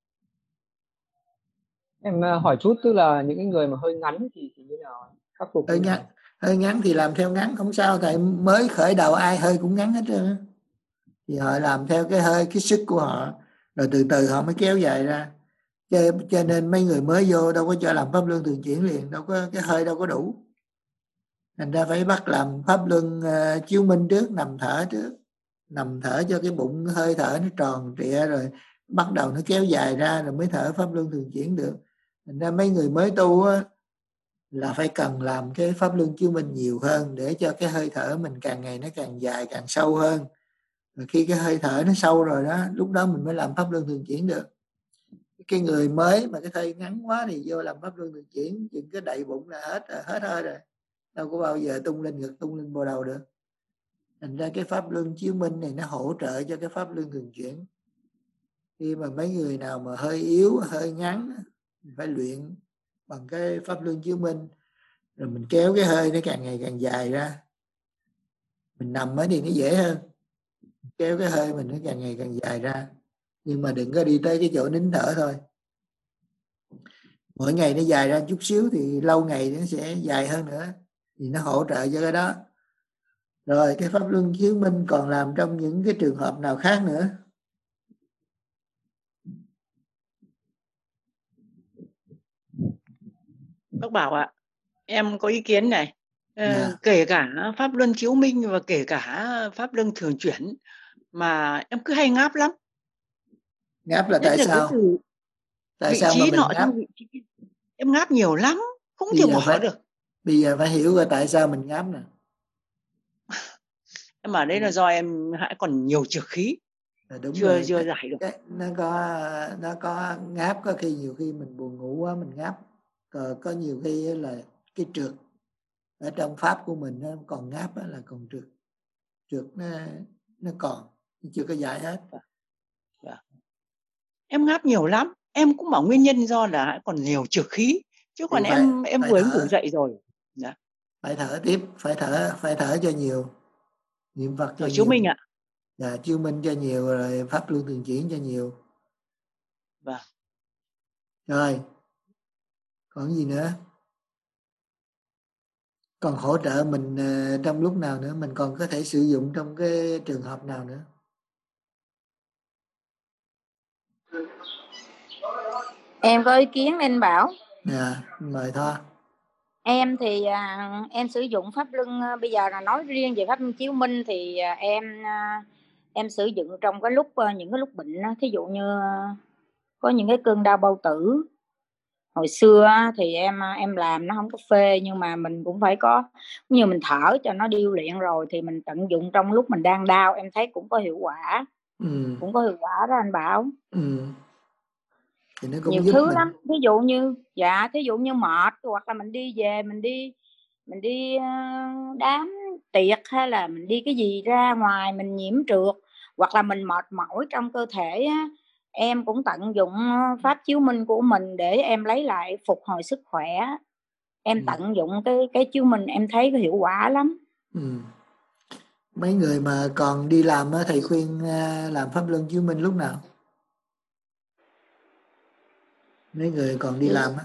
Em hỏi chút, tức là những cái người mà hơi ngắn thì như nào, khắc phục hơi ngắn thì làm theo ngắn không sao, tại mới khởi đầu ai hơi cũng ngắn hết trơn. Thì họ làm theo cái hơi, cái sức của họ, rồi từ từ họ mới kéo dài ra. Cho nên mấy người mới vô đâu có cho làm pháp luân thường chuyển liền, đâu có, cái hơi đâu có đủ. Thành ra phải bắt làm pháp luân chiếu minh trước, nằm thở trước, nằm thở cho cái bụng hơi thở nó tròn trịa, rồi bắt đầu nó kéo dài ra rồi mới thở pháp luân thường chuyển được. Thành ra mấy người mới tu á, là phải cần làm cái pháp luân chiếu minh nhiều hơn để cho cái hơi thở mình càng ngày nó càng dài, càng sâu hơn. Rồi khi cái hơi thở nó sâu rồi đó, lúc đó mình mới làm pháp luân thường chuyển được. Cái người mới mà cái hơi ngắn quá thì vô làm pháp luân thường chuyển, chừng cái đậy bụng là hết hơi rồi, đâu có bao giờ tung lên ngực, tung lên bồ đầu được. Thành ra cái pháp luân chiếu minh này nó hỗ trợ cho cái pháp luân thường chuyển. Khi mà mấy người nào mà hơi yếu, hơi ngắn, mình phải luyện bằng cái pháp luân chiếu minh, rồi mình kéo cái hơi nó càng ngày càng dài ra. Mình nằm mới thì nó dễ hơn, kéo cái hơi mình nó càng ngày càng dài ra, nhưng mà đừng có đi tới cái chỗ nín thở thôi. Mỗi ngày nó dài ra chút xíu thì lâu ngày nó sẽ dài hơn nữa, thì nó hỗ trợ cho cái đó. Rồi cái pháp luân chiếu minh còn làm trong những cái trường hợp nào khác nữa? Bác Bảo ạ, em có ý kiến này. Kể cả pháp luân chiếu minh và kể cả pháp luân thường chuyển mà em cứ hay ngáp lắm. Ngáp là tại sao? Tại sao mà mình ngáp? Em ngáp nhiều lắm, không thể bỏ được. Bây giờ phải hiểu rồi tại sao mình ngáp nè. Nhưng mà đấy là do em hãy còn nhiều trược khí, đúng chưa giải được. Nó có ngáp, có khi nhiều khi mình buồn ngủ quá mình ngáp. Có nhiều khi là cái trược ở trong pháp của mình nó còn ngáp là còn trược nó còn chưa có giải hết. Em ngáp nhiều lắm, em cũng bảo nguyên nhân do là còn nhiều trược khí, chứ còn em vừa ngủ dậy rồi. Dạ. Phải thở tiếp, phải thở cho nhiều, niệm Phật cho nhiều. Chiếu minh ạ. Dạ, chiếu minh cho nhiều, rồi pháp luân thường chuyển cho nhiều. Vâng. Rồi còn gì nữa? Còn hỗ trợ mình trong lúc nào nữa? Mình còn có thể sử dụng trong cái trường hợp nào nữa? Em có ý kiến anh Bảo. Dạ, mời Thoa. Em thì em sử dụng pháp luân, bây giờ là nói riêng về pháp luân chiếu minh thì em sử dụng trong những cái lúc bệnh, thí dụ như có những cái cơn đau bao tử, hồi xưa thì em làm nó không có phê, nhưng mà mình cũng phải có, như mình thở cho nó điêu luyện rồi thì mình tận dụng trong lúc mình đang đau, em thấy cũng có hiệu quả. Cũng có hiệu quả đó anh Bảo. Thì nó cũng nhiều giúp thứ mình. lắm, thí dụ như mệt, hoặc là mình đi về mình đi đám tiệc, hay là mình đi cái gì ra ngoài mình nhiễm trượt, hoặc là mình mệt mỏi trong cơ thể á, em cũng tận dụng pháp chiếu minh của mình để em lấy lại phục hồi sức khỏe. Em tận dụng cái chiếu minh, em thấy có hiệu quả lắm. Mấy người mà còn đi làm á, thầy khuyên làm pháp luân chiếu minh lúc nào? Mấy người còn đi làm á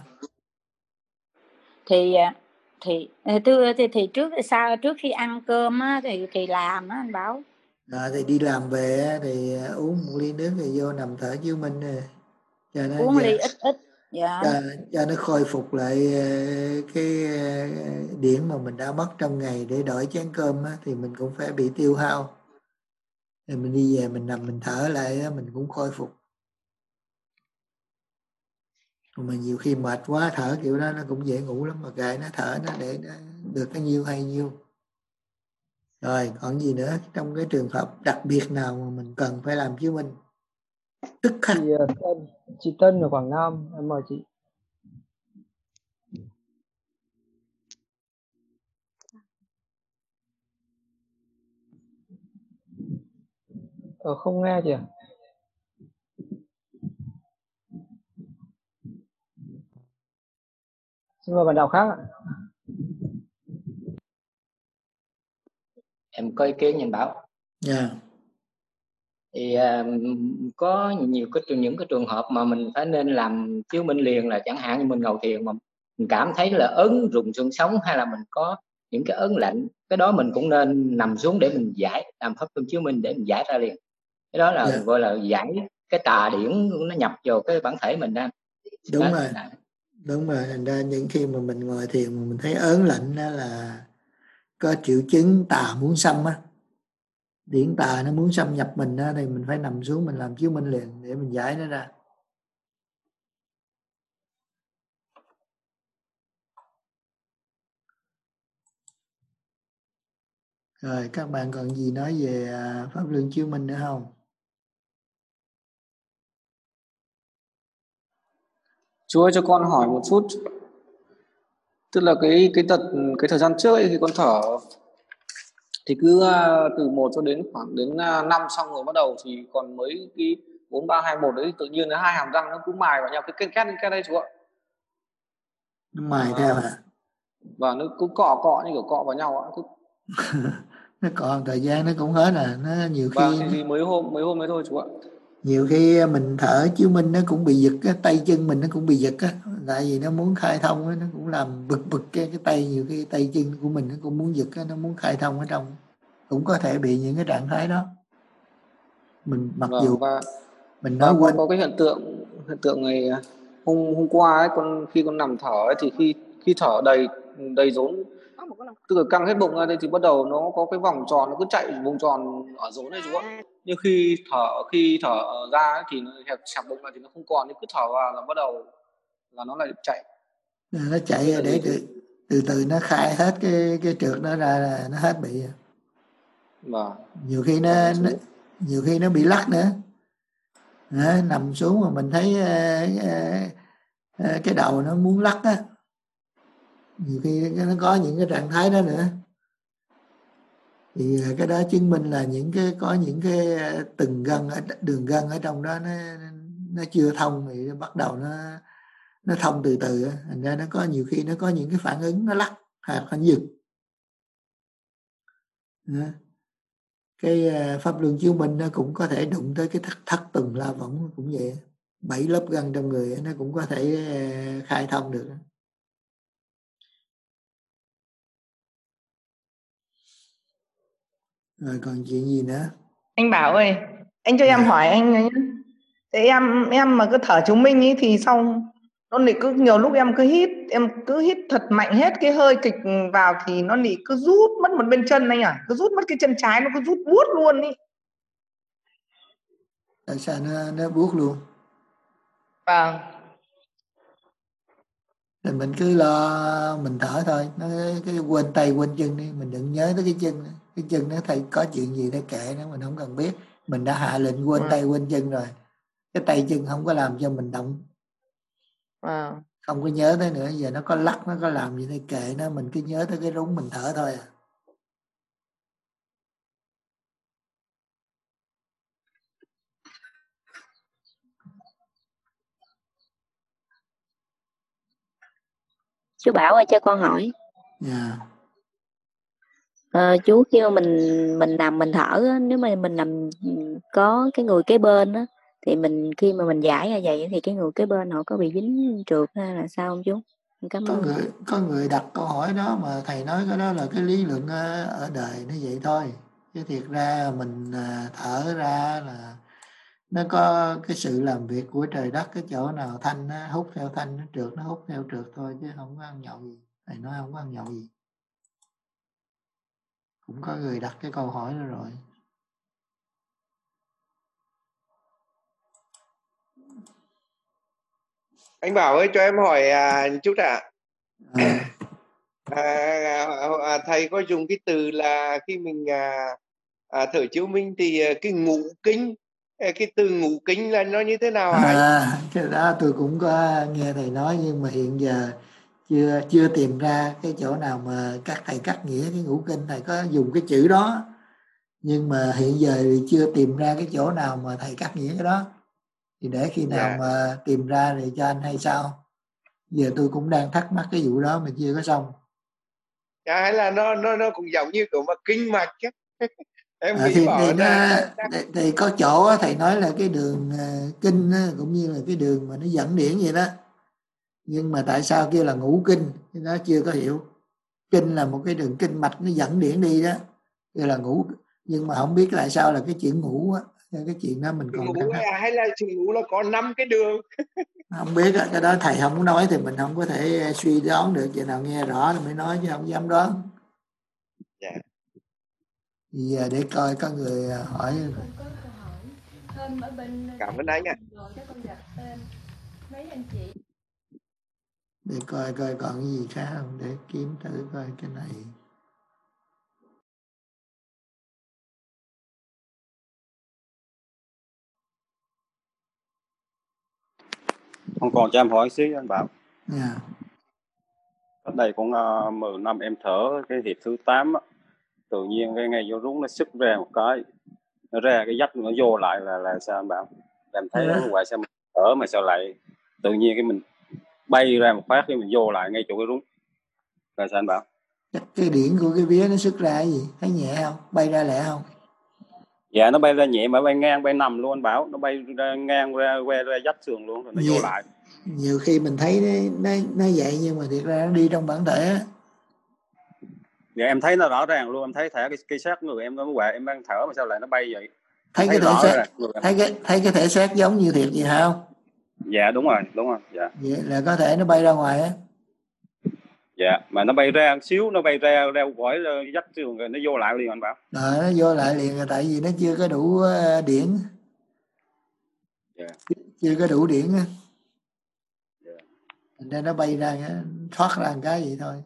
thì trước khi ăn cơm á thì làm á anh Bảo. Thì đi làm về á, thì uống một ly nước rồi vô nằm thở chiếu minh rồi cho nó uống ly ít cho nó khôi phục lại cái điển mà mình đã mất trong ngày để đổi chén cơm á, thì mình cũng phải bị tiêu hao. Rồi mình đi về mình nằm mình thở lại á, mình cũng khôi phục. Mà nhiều khi mệt quá thở kiểu đó nó cũng dễ ngủ lắm, mà kệ nó thở nó để nó được cái nhiêu hay nhiêu. Rồi còn gì nữa trong cái trường hợp đặc biệt nào mà mình cần phải làm chiếu minh tức khắc? Chị Tân ở Quảng Nam, em mời chị. Không nghe chị à? Xin mời bạn đạo khác ạ. Em có ý kiến nhìn Bảo. Thì có nhiều những cái trường hợp mà mình phải nên làm chiếu minh liền, là chẳng hạn như mình ngồi thiền mà mình cảm thấy là ớn rùng xương sống, hay là mình có những cái ớn lạnh, cái đó mình cũng nên nằm xuống để mình giải, làm pháp luân chiếu minh để mình giải ra liền. Cái đó là gọi là giải cái tà điển nó nhập vào cái bản thể mình ra. Đúng rồi. Đúng rồi, thành ra những khi mà mình ngồi thiền mà mình thấy ớn lạnh đó là có triệu chứng tà muốn xâm á, điển tà nó muốn xâm nhập mình á, thì mình phải nằm xuống mình làm chiếu minh liền để mình giải nó ra. Rồi các bạn còn gì nói về pháp luân chiếu minh nữa không? Chú ơi cho con hỏi một chút. Tức là cái thời gian trước ấy, khi con thở thì cứ từ 1 cho đến khoảng đến 5 xong rồi bắt đầu thì còn mấy cái 4, 3, 2, 1 đấy tự nhiên là hai hàm răng nó cứ mài vào nhau, cái két đây chú ạ. Nó mài theo hả? Và nó cứ cọ như kiểu cọ vào nhau ạ. Nó còn thời gian nó cũng hết à, nó nhiều khi thì mấy hôm đấy thôi chú ạ. Nhiều khi mình thở chiếu minh nó cũng bị giật á, tay chân mình nó cũng bị giật á, tại vì nó muốn khai thông á, nó cũng làm bực cái tay, nhiều khi tay chân của mình nó cũng muốn giật á, nó muốn khai thông ở trong, cũng có thể bị những cái trạng thái đó. Mình mặc dù mình nói quên có cái hiện tượng này hôm qua ấy, khi con nằm thở ấy, thì khi thở đầy rốn, tức là căng hết bụng ra đây, thì bắt đầu nó có cái vòng tròn, nó cứ chạy vòng tròn ở rốn này chú ạ. Nhưng khi thở ra ấy, thì nó hẹp bụng lại thì nó không còn, nhưng cứ thở vào là bắt đầu là nó lại chạy. Nó chạy ra để từ từ nó khai hết cái trượt đó ra là nó hết bị. Nhiều khi nó bị lắc nữa. Nằm xuống mà mình thấy cái đầu nó muốn lắc á, nhiều khi nó có những cái trạng thái đó nữa, thì cái đó chứng minh là có những cái đường gân ở trong đó nó chưa thông, thì nó bắt đầu nó thông từ từ, thành ra nó có nhiều khi nó có những cái phản ứng nó lắc hoặc nó giật. Cái pháp luân chiếu minh nó cũng có thể đụng tới cái thắt tùng la võng, cũng vậy, 7 lớp gân trong người nó cũng có thể khai thông được. Rồi còn chuyện gì nữa? Anh Bảo ơi, anh cho em hỏi anh nhé. Thế em mà cứ thở chứng minh ấy thì xong nó lại cứ nhiều lúc em cứ hít thật mạnh hết cái hơi kịch vào thì nó lại cứ rút mất một bên chân anh à, cứ rút mất cái chân trái, nó cứ rút buốt luôn đi. Tại sao nó buốt luôn? Vâng. Thì mình cứ lo mình thở thôi, nó cái quên tay quên chân đi, mình đừng nhớ tới cái chân nó thầy có chuyện gì để kệ nó, mình không cần biết, mình đã hạ lệnh quên tay quên chân rồi, cái tay chân không có làm cho mình động, không có nhớ tới nữa, giờ nó có lắc nó có làm gì để kệ nó, mình cứ nhớ tới cái rúng mình thở thôi à. Chú Bảo ơi, cho con hỏi. Chú khi mà mình nằm mình thở á, nếu mà mình nằm có cái người kế bên á, thì mình khi mà mình giải ra vậy thì cái người kế bên họ có bị dính trượt hay là sao không chú? Cảm ơn. Có người đặt câu hỏi đó mà thầy nói cái đó là cái lý luận ở đời nó vậy thôi, chứ thiệt ra mình thở ra là nó có cái sự làm việc của trời đất, cái chỗ nào thanh nó hút theo thanh, nó trượt nó hút theo trượt thôi, chứ không có ăn nhậu gì. Thầy nói không có ăn nhậu gì. Cũng có người đặt cái câu hỏi đó rồi. Anh Bảo ơi, cho em hỏi chút ạ. Thầy có dùng cái từ là khi mình thở chiếu minh thì cái ngũ kinh, cái từ ngũ kinh là nó như thế nào hả? Cái đó tôi cũng có nghe thầy nói, nhưng mà hiện giờ chưa tìm ra cái chỗ nào mà các thầy cắt nghĩa cái ngũ kinh. Thầy có dùng cái chữ đó, nhưng mà hiện giờ thì chưa tìm ra cái chỗ nào mà thầy cắt nghĩa cái đó. Thì để khi nào mà tìm ra thì cho anh hay sao? Giờ tôi cũng đang thắc mắc cái vụ đó mà chưa có xong. Hay là nó cũng giống như kiểu mà kinh mạch chứ. Em nghĩ thì có chỗ thầy nói là cái đường kinh cũng như là cái đường mà nó dẫn điển vậy đó, nhưng mà tại sao kêu là ngũ kinh thì nó chưa có hiểu. Kinh là một cái đường kinh mạch nó dẫn điển đi đó, kêu là ngũ, nhưng mà không biết tại sao là cái chuyện ngũ á, cái chuyện đó mình còn ngũ hay là chữ ngũ là có 5 cái đường. Không biết cái đó thầy không nói thì mình không có thể suy đoán được, chừng nào nghe rõ thì mới nói chứ không dám đoán. Giờ để coi có người hỏi. Cảm ơn anh ạ. Để coi còn cái gì khác không, để kiếm thử coi cái này. Không còn cho em hỏi xí anh Bảo. Cách đây cũng 10 năm em thở cái hiệp thứ 8 á, tự nhiên cái ngay vô rúng nó sức ra một cái, nó ra cái dách nó vô lại là sao anh Bảo? Em thấy ngoài sao mình thở mà sao lại tự nhiên cái mình bay ra một phát cái mình vô lại ngay chỗ cái rúng là sao anh Bảo? Cái điển của cái vía nó xuất ra cái gì? Thấy nhẹ không? Bay ra lẹ không? Dạ nó bay ra nhẹ mà bay ngang bay nằm luôn anh Bảo, nó bay ra ngang ra que ra dách sườn luôn rồi nó vô lại. Nhiều khi mình thấy nó vậy nhưng mà thiệt ra nó đi trong bản thể á. Dạ em thấy nó rõ ràng luôn, em thấy thẻ cái xác người em nó quẹ, em đang thở mà sao lại nó bay vậy? Thấy cái thể xác, thấy cái thể xác giống như thiệt vậy hả không? Dạ đúng rồi, dạ. Vậy là có thể nó bay ra ngoài á. Dạ, mà nó bay ra xíu, nó bay ra khỏi dách sườn rồi nó vô lại liền anh Bảo. Nó vô lại liền là tại vì nó chưa có đủ điển. Chưa có đủ điển á. Thành ra nó bay ra, thoát ra một cái vậy thôi.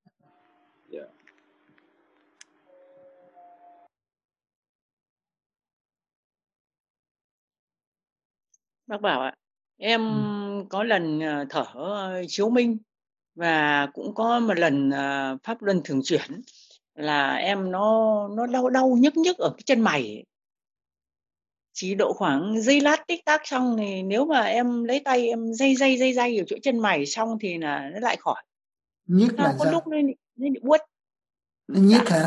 Bác Bảo ạ, em có lần thở chiếu minh và cũng có một lần pháp luân thường chuyển là em nó đau nhức ở cái chân mày. Chỉ độ khoảng giây lát tích tắc xong thì nếu mà em lấy tay em day ở chỗ chân mày xong thì là nó lại khỏi. Nhức là có sao? lúc nó buốt. Nó nhức hả?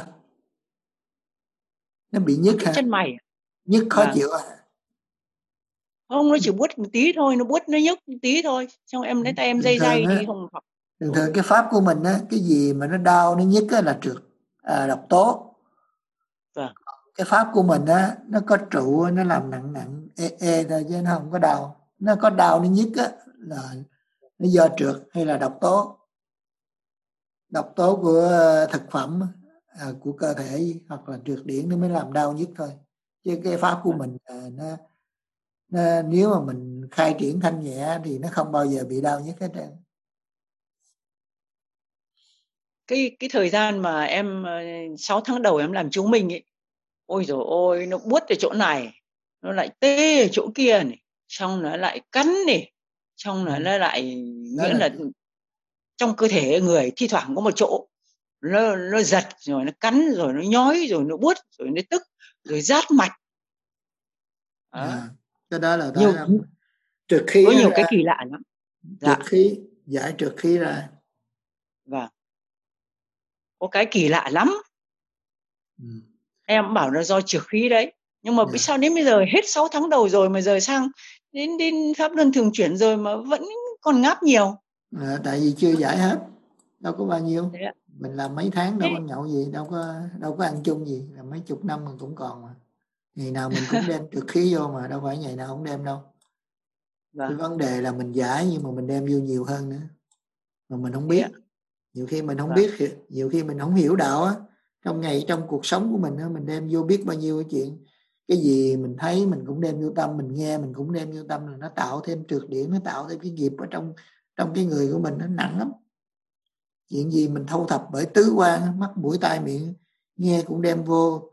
Nó bị nhức hả? Chân mày. Nhức khó chịu à? Không, nó chỉ buốt một tí thôi, nó nhức một tí thôi. Xong em lấy tay em day thì không khỏi. Thường cái pháp của mình á, cái gì mà nó đau nó nhức á là trượt độc tố. Cái pháp của mình á, nó có trụ, nó làm nặng thôi chứ nó không có đau. Nó có đau nó nhức á là nó do trượt hay là độc tố. Độc tố của thực phẩm, của cơ thể hoặc là trượt điển nó mới làm đau nhức thôi. Chứ cái pháp của mình nó nếu mà mình khai triển thanh nhẹ thì nó không bao giờ bị đau nhức hết trơn. cái thời gian mà em 6 tháng đầu em làm chứng minh ấy, ôi dồi ôi, nó buốt ở chỗ này, nó lại tê ở chỗ kia này, xong nó lại cắn này, xong nó lại nghĩa là trong cơ thể người thi thoảng có một chỗ nó giật, rồi nó cắn, rồi nó nhói, rồi nó buốt, rồi nó tức, rồi rát mạch. Cái đó là nhiều, trượt khí có nhiều ra, cái kỳ lạ lắm. trượt khí, giải trượt khí ra. Vâng, có cái kỳ lạ lắm. Em bảo là do trượt khí đấy, nhưng mà sao đến bây giờ hết 6 tháng đầu rồi mà giờ sang đến pháp luân thường chuyển rồi mà vẫn còn ngáp nhiều. Tại vì chưa giải hết, đâu có bao nhiêu. Mình làm mấy tháng đâu có nhậu gì, đâu có ăn chung gì, là mấy chục năm mình cũng còn mà. Ngày nào mình cũng đem trượt khí vô mà, đâu phải ngày nào không đem đâu. Cái vấn đề là mình giải nhưng mà mình đem vô nhiều hơn nữa, mà mình không biết. Nhiều khi mình không biết, nhiều khi mình không hiểu đạo á. Trong cuộc sống của mình á, mình đem vô biết bao nhiêu cái chuyện. Cái gì mình thấy mình cũng đem vô tâm, mình nghe mình cũng đem vô tâm, là nó tạo thêm trượt điển, nó tạo thêm cái nghiệp ở trong cái người của mình, nó nặng lắm. Chuyện gì mình thâu thập bởi tứ quan, mắt mũi tai miệng, nghe cũng đem vô,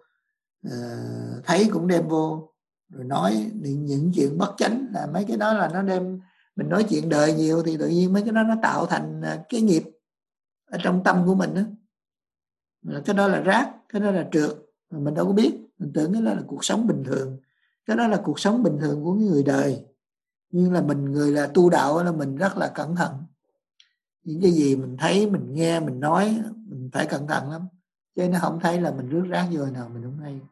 thấy cũng đem vô, rồi nói những chuyện bất chánh, là mấy cái đó là nó đem. Mình nói chuyện đời nhiều thì tự nhiên mấy cái đó nó tạo thành cái nghiệp ở trong tâm của mình đó. Cái đó là rác, cái đó là trượt, mà mình đâu có biết, mình tưởng cái đó là cuộc sống bình thường. Cái đó là cuộc sống bình thường của người đời, nhưng là mình người là tu đạo là mình rất là cẩn thận. Những cái gì mình thấy, mình nghe, mình nói, mình phải cẩn thận lắm, chứ nó không thấy là mình rước rác vô nào mình không hay.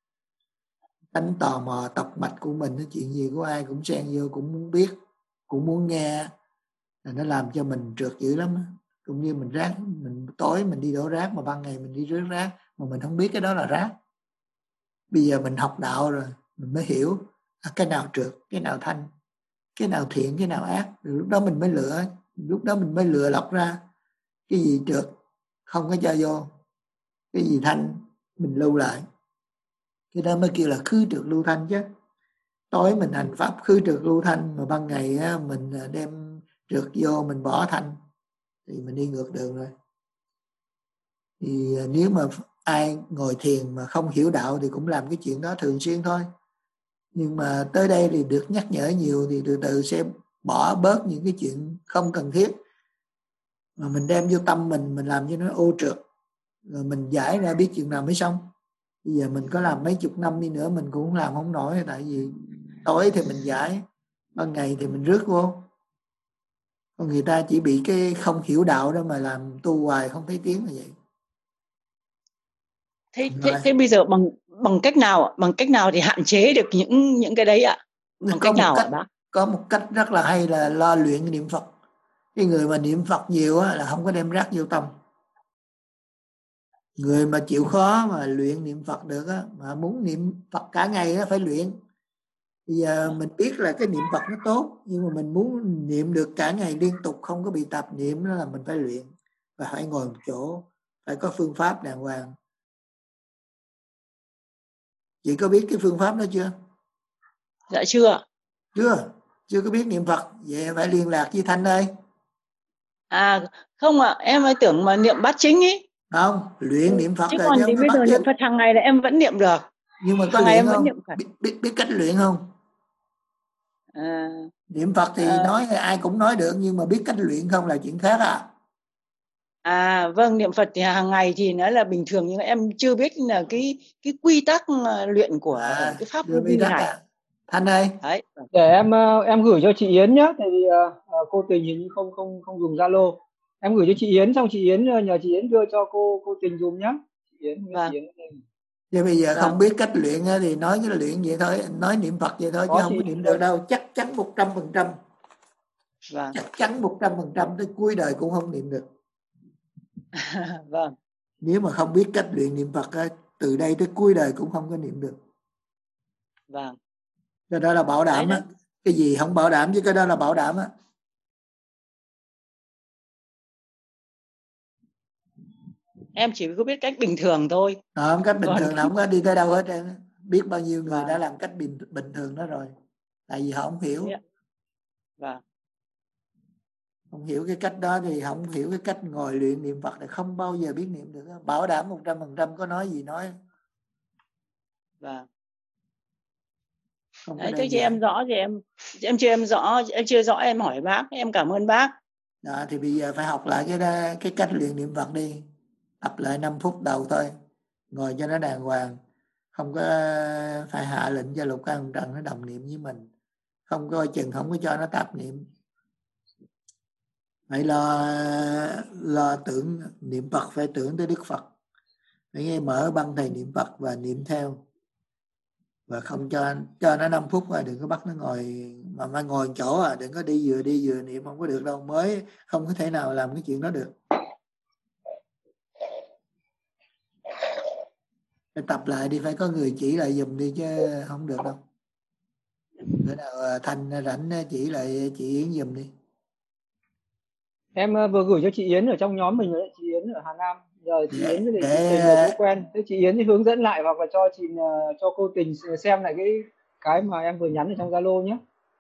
Tánh tò mò tọc mạch của mình, cái chuyện gì của ai cũng xen vô, cũng muốn biết, cũng muốn nghe, là nó làm cho mình trượt dữ lắm. Cũng như mình rác, mình tối mình đi đổ rác, mà ban ngày mình đi rước rác, mà mình không biết cái đó là rác. Bây giờ mình học đạo rồi mình mới hiểu cái nào trượt, cái nào thanh, cái nào thiện, cái nào ác. Rồi lúc đó mình mới lựa, lúc đó mình mới lựa lọc ra cái gì trượt không có cho vô, cái gì thanh mình lưu lại. Cái đó mới kêu là khứ trượt lưu thanh chứ. Tối mình hành pháp khứ trượt lưu thanh, mà ban ngày mình đem trượt vô, mình bỏ thanh, thì mình đi ngược đường rồi. Thì nếu mà ai ngồi thiền mà không hiểu đạo thì cũng làm cái chuyện đó thường xuyên thôi. Nhưng mà tới đây thì được nhắc nhở nhiều, thì từ từ sẽ bỏ bớt những cái chuyện không cần thiết, mà mình đem vô tâm mình làm cho nó ô trượt, rồi mình giải ra biết chuyện nào mới xong. Bây giờ mình có làm mấy chục năm đi nữa mình cũng làm không nổi, tại vì tối thì mình giải, ban ngày thì mình rước vô. Còn người ta chỉ bị cái không hiểu đạo đó mà làm tu hoài không thấy tiếng là vậy. Thế bây giờ bằng cách nào thì hạn chế được những cái đấy ạ? Bằng cách nào ạ bác? Có một cách rất là hay là lo luyện niệm Phật. Cái người mà niệm Phật nhiều á, là không có đem rác vô tâm. Người mà chịu khó mà luyện niệm Phật được á, mà muốn niệm Phật cả ngày á, phải luyện. Bây giờ mình biết là cái niệm Phật nó tốt, nhưng mà mình muốn niệm được cả ngày liên tục không có bị tạp niệm, đó là mình phải luyện. Và phải ngồi một chỗ, phải có phương pháp đàng hoàng. Chị có biết cái phương pháp đó chưa? Dạ chưa. Chưa có biết niệm Phật. Vậy phải liên lạc với Thanh ơi. Không ạ, em tưởng mà niệm bát chính ấy. Không, luyện niệm Phật. Chứ còn thì bây giờ niệm Phật hàng ngày là em vẫn niệm được. Nhưng mà có luyện không? Biết cách luyện không? Niệm Phật thì nói ai cũng nói được, nhưng mà biết cách luyện không là chuyện khác à. Vâng, niệm Phật thì hàng ngày thì nó là bình thường, nhưng em chưa biết là cái quy tắc luyện của cái pháp vô vi này. Thanh ơi. Đấy. Để em gửi cho chị Yến nhé, tại vì cô Tình hình như không dùng Zalo. Em gửi cho chị Yến, xong chị Yến nhờ chị Yến đưa cho cô Tình dùng nhé. Chị Yến. Chứ bây giờ không biết cách luyện thì nói cái luyện vậy thôi, nói niệm Phật vậy thôi, chứ không có niệm được đâu, chắc chắn 100%. Chắc chắn 100% tới cuối đời cũng không niệm được. Vâng. Nếu mà không biết cách luyện niệm Phật từ đây tới cuối đời cũng không có niệm được. Vâng. Cái đó là bảo đảm á. Cái gì không bảo đảm chứ cái đó là bảo đảm á. Em chỉ có biết cách bình thường thôi. Cách bình thường là không có đi tới đâu hết trơn. Biết bao nhiêu người đã làm cách bình thường đó rồi. Tại vì họ không hiểu. Vâng. Không hiểu cái cách đó thì không hiểu cái cách ngồi luyện niệm Phật thì không bao giờ biết niệm được. Bảo đảm 100% có nói gì nói. Vâng. Không có Đấy, đơn thế chị giản. em rõ thì em chưa rõ em hỏi bác, em cảm ơn bác. Đó, thì bây giờ phải học lại cái cách luyện niệm Phật đi. Tập lại 5 phút đầu thôi. Ngồi cho nó đàng hoàng. Không có phải hạ lệnh cho Lục Căn Trần nó đồng niệm với mình. Không coi chừng không có cho nó tạp niệm. Phải lo tưởng niệm Phật, phải tưởng tới Đức Phật. Phải nghe mở băng thầy niệm Phật và niệm theo. Và không cho nó 5 phút rồi, đừng có bắt nó ngồi mà ngồi chỗ đừng có đi vừa niệm, không có được đâu, mới không có thể nào làm cái chuyện đó được. Phải tập lại đi, phải có người chỉ lại giùm đi chứ không được đâu. Bữa nào Thành rảnh chỉ lại chị Yến giùm đi. Em vừa gửi cho chị Yến ở trong nhóm mình rồi đấy, chị Yến ở Hà Nam. Giờ chị Yến với chị Tình là cũng quen. Thế chị Yến thì hướng dẫn lại hoặc là cho cô Tình xem lại cái mà em vừa nhắn ở trong Zalo nhé.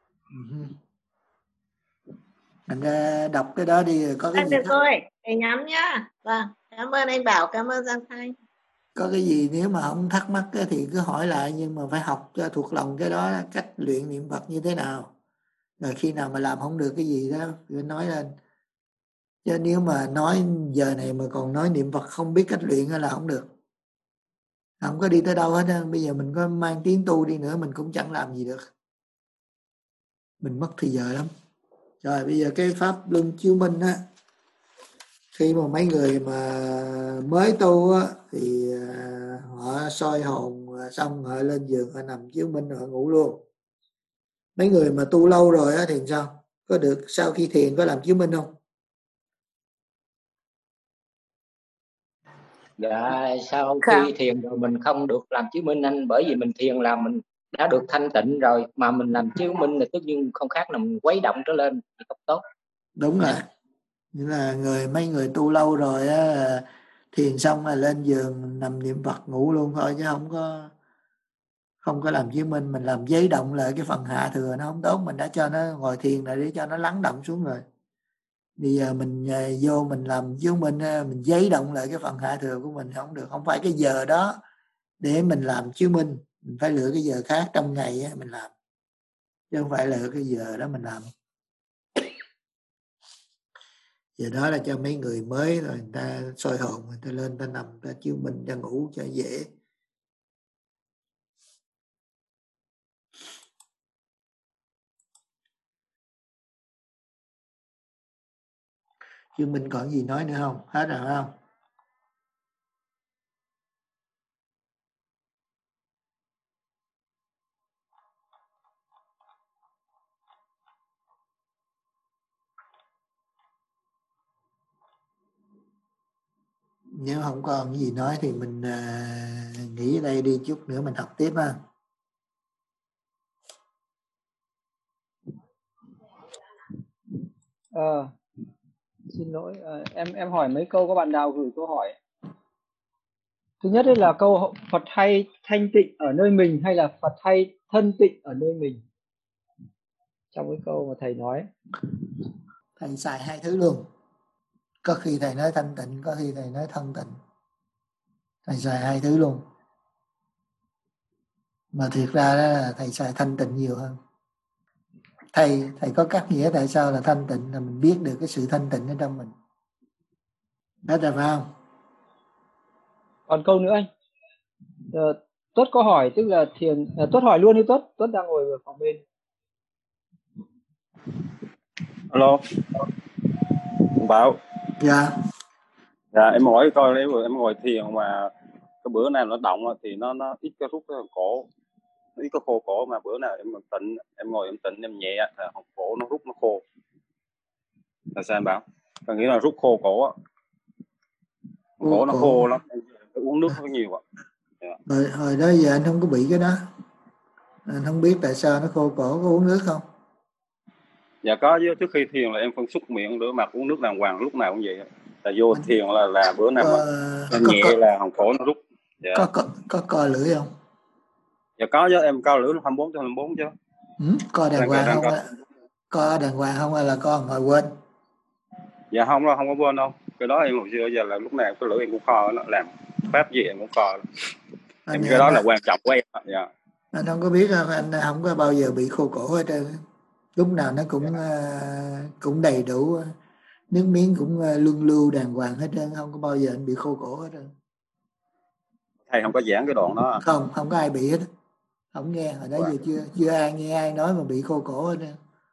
Mình đọc cái đó đi, có cái gì được rồi, thầy nhắm nhá. Vâng, cảm ơn anh Bảo, cảm ơn Giang Thanh. Có cái gì nếu mà không thắc mắc thì cứ hỏi lại, nhưng mà phải học cho thuộc lòng cái đó, cách luyện niệm Phật như thế nào. Rồi khi nào mà làm không được cái gì đó cứ nói lên. Chứ nếu mà nói giờ này mà còn nói niệm Phật không biết cách luyện là không được. Không có đi tới đâu hết. Bây giờ mình có mang tiếng tu đi nữa mình cũng chẳng làm gì được. Mình mất thời giờ lắm. Rồi bây giờ cái pháp luân chiếu minh á, khi mà mấy người mà mới tu á thì họ soi hồn xong họ lên giường họ nằm chiếu minh họ ngủ luôn. Mấy người mà tu lâu rồi á thì sao? Có được sau khi thiền có làm chiếu minh không? Dạ, sau khi thiền rồi mình không được làm chiếu minh anh, bởi vì mình thiền là mình đã được thanh tịnh rồi, mà mình làm chiếu minh là tất nhiên không khác là mình quấy động trở lên thì không tốt. Đúng rồi. Như là mấy người tu lâu rồi á, thiền xong là lên giường nằm niệm Phật ngủ luôn thôi, chứ không có làm chiếu minh. Mình làm giấy động lại cái phần hạ thừa nó không tốt, mình đã cho nó ngồi thiền lại để cho nó lắng động xuống rồi. Bây giờ mình vô mình làm chiếu minh, mình giấy động lại cái phần hạ thừa của mình không được. Không phải cái giờ đó để mình làm chiếu minh, mình phải lựa cái giờ khác trong ngày mình làm, chứ không phải lựa cái giờ đó mình làm. Giờ đó là cho mấy người mới rồi, người ta soi hồn, người ta lên, người ta nằm, người ta chiếu minh, người ta ngủ cho dễ. Chiếu minh còn gì nói nữa không? Hết rồi không? Nếu không còn gì nói thì mình nghỉ ở đây đi, chút nữa mình học tiếp ha. Xin lỗi, em hỏi mấy câu, có bạn nào gửi câu hỏi. Thứ nhất là câu Phật hay thanh tịnh ở nơi mình hay là Phật hay thân tịnh ở nơi mình? Trong cái câu mà thầy nói. Thầy xài hai thứ luôn. Có khi thầy nói thanh tịnh, có khi thầy nói thân tịnh. Thầy xài hai thứ luôn. Mà thiệt ra đó là thầy xài thanh tịnh nhiều hơn. Thầy có các nghĩa tại sao là thanh tịnh, là mình biết được cái sự thanh tịnh ở trong mình. Đó là phải không? Còn câu nữa anh. Tuất có hỏi, tức là thiền. Tuất hỏi luôn đi Tuất. Tuất đang ngồi ở phòng bên. Alo. Bảo. Dạ. Dạ em hỏi coi, nếu em ngồi thiền mà cái bữa nào nó động thì nó ít cái rút cái cổ, nó ít cái khô cổ, mà bữa nào em tịnh, em ngồi em tịnh em nhẹ là cổ nó rút nó khô. Là sao em bảo? Có nghĩa là rút khô cổ á. Cổ nó khô lắm, em uống nước nó nhiều ạ. Dạ. Hồi đó giờ anh không có bị cái đó. Anh không biết tại sao nó khô cổ, có uống nước không? Dạ có chứ, trước khi thiền là em phân xúc miệng rửa mặt uống nước đàng hoàng, lúc nào cũng vậy. Là vô thiền là bữa nào mà nhẹ là hồng cổ nó rút. Dạ. Có co lưỡi không? Dạ có chứ, em co lưỡi 24/24 chứ. Co đàng hoàng không? Co đàng hoàng không hay là co ngồi quên? Dạ không đâu, không có quên đâu. Cái đó em hồi xưa giờ là lúc nào cái lưỡi em cũng kho, nó làm pháp gì em cũng kho. Em cái đó là quan trọng của em. Dạ. Anh không có biết không, anh không có bao giờ bị khô cổ hết trơn. Lúc nào nó cũng đầy đủ, nước miếng cũng luân lưu đàng hoàng hết trơn, không có bao giờ anh bị khô cổ hết trơn. Thầy không có giảng cái đoạn đó. Không có ai bị hết. Không nghe, hồi đó giờ chưa ai nghe ai nói mà bị khô cổ hết trơn.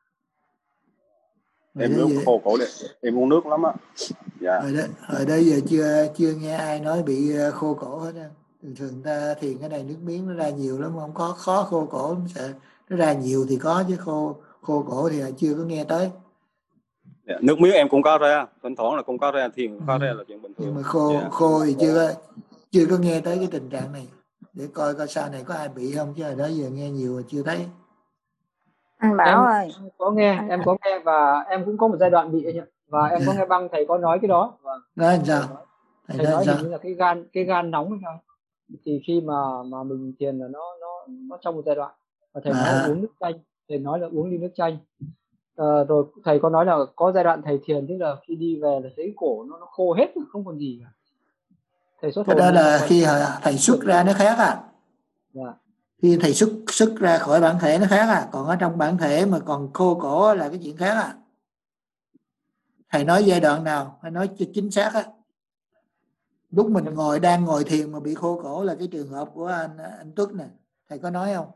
Em nước khô cổ đi, em uống nước lắm á. Dạ. Hồi đó giờ chưa nghe ai nói bị khô cổ hết trơn. Thường ta thiền cái này nước miếng nó ra nhiều lắm, không có khó khô cổ lắm, sợ nó ra nhiều thì có, chứ khô cổ thì chưa có nghe tới. Dạ, nước miếng em cũng có ra, thỉnh thoảng là cũng có ra, thiền cũng có ra là chuyện bình thường. Nhưng mà khô thì chưa có nghe tới cái tình trạng này, để coi sau này có ai bị không, chứ hồi đó giờ nghe nhiều mà chưa thấy. Anh Bảo ơi, em có nghe và em cũng có một giai đoạn bị anh ạ, và em có nghe băng thầy có nói cái đó. Nói làm sao? Thầy nói hình như là cái gan nóng hay sao? Thì khi mà mình thiền là nó trong một giai đoạn, và thầy nói là uống nước chanh, thầy nói là uống ly nước chanh. Rồi thầy có nói là có giai đoạn thầy thiền, tức là khi đi về là thấy cổ nó khô hết, không còn gì cả. Thầy xuất hồn. Cái đó là khi thầy xuất ra nó khác à. Dạ. Khi thầy xuất ra khỏi bản thể nó khác à, còn ở trong bản thể mà còn khô cổ là cái chuyện khác à. Thầy nói giai đoạn nào, thầy nói cho chính xác á. Lúc mình đang ngồi thiền mà bị khô cổ là cái trường hợp của anh Tuất nè, thầy có nói không?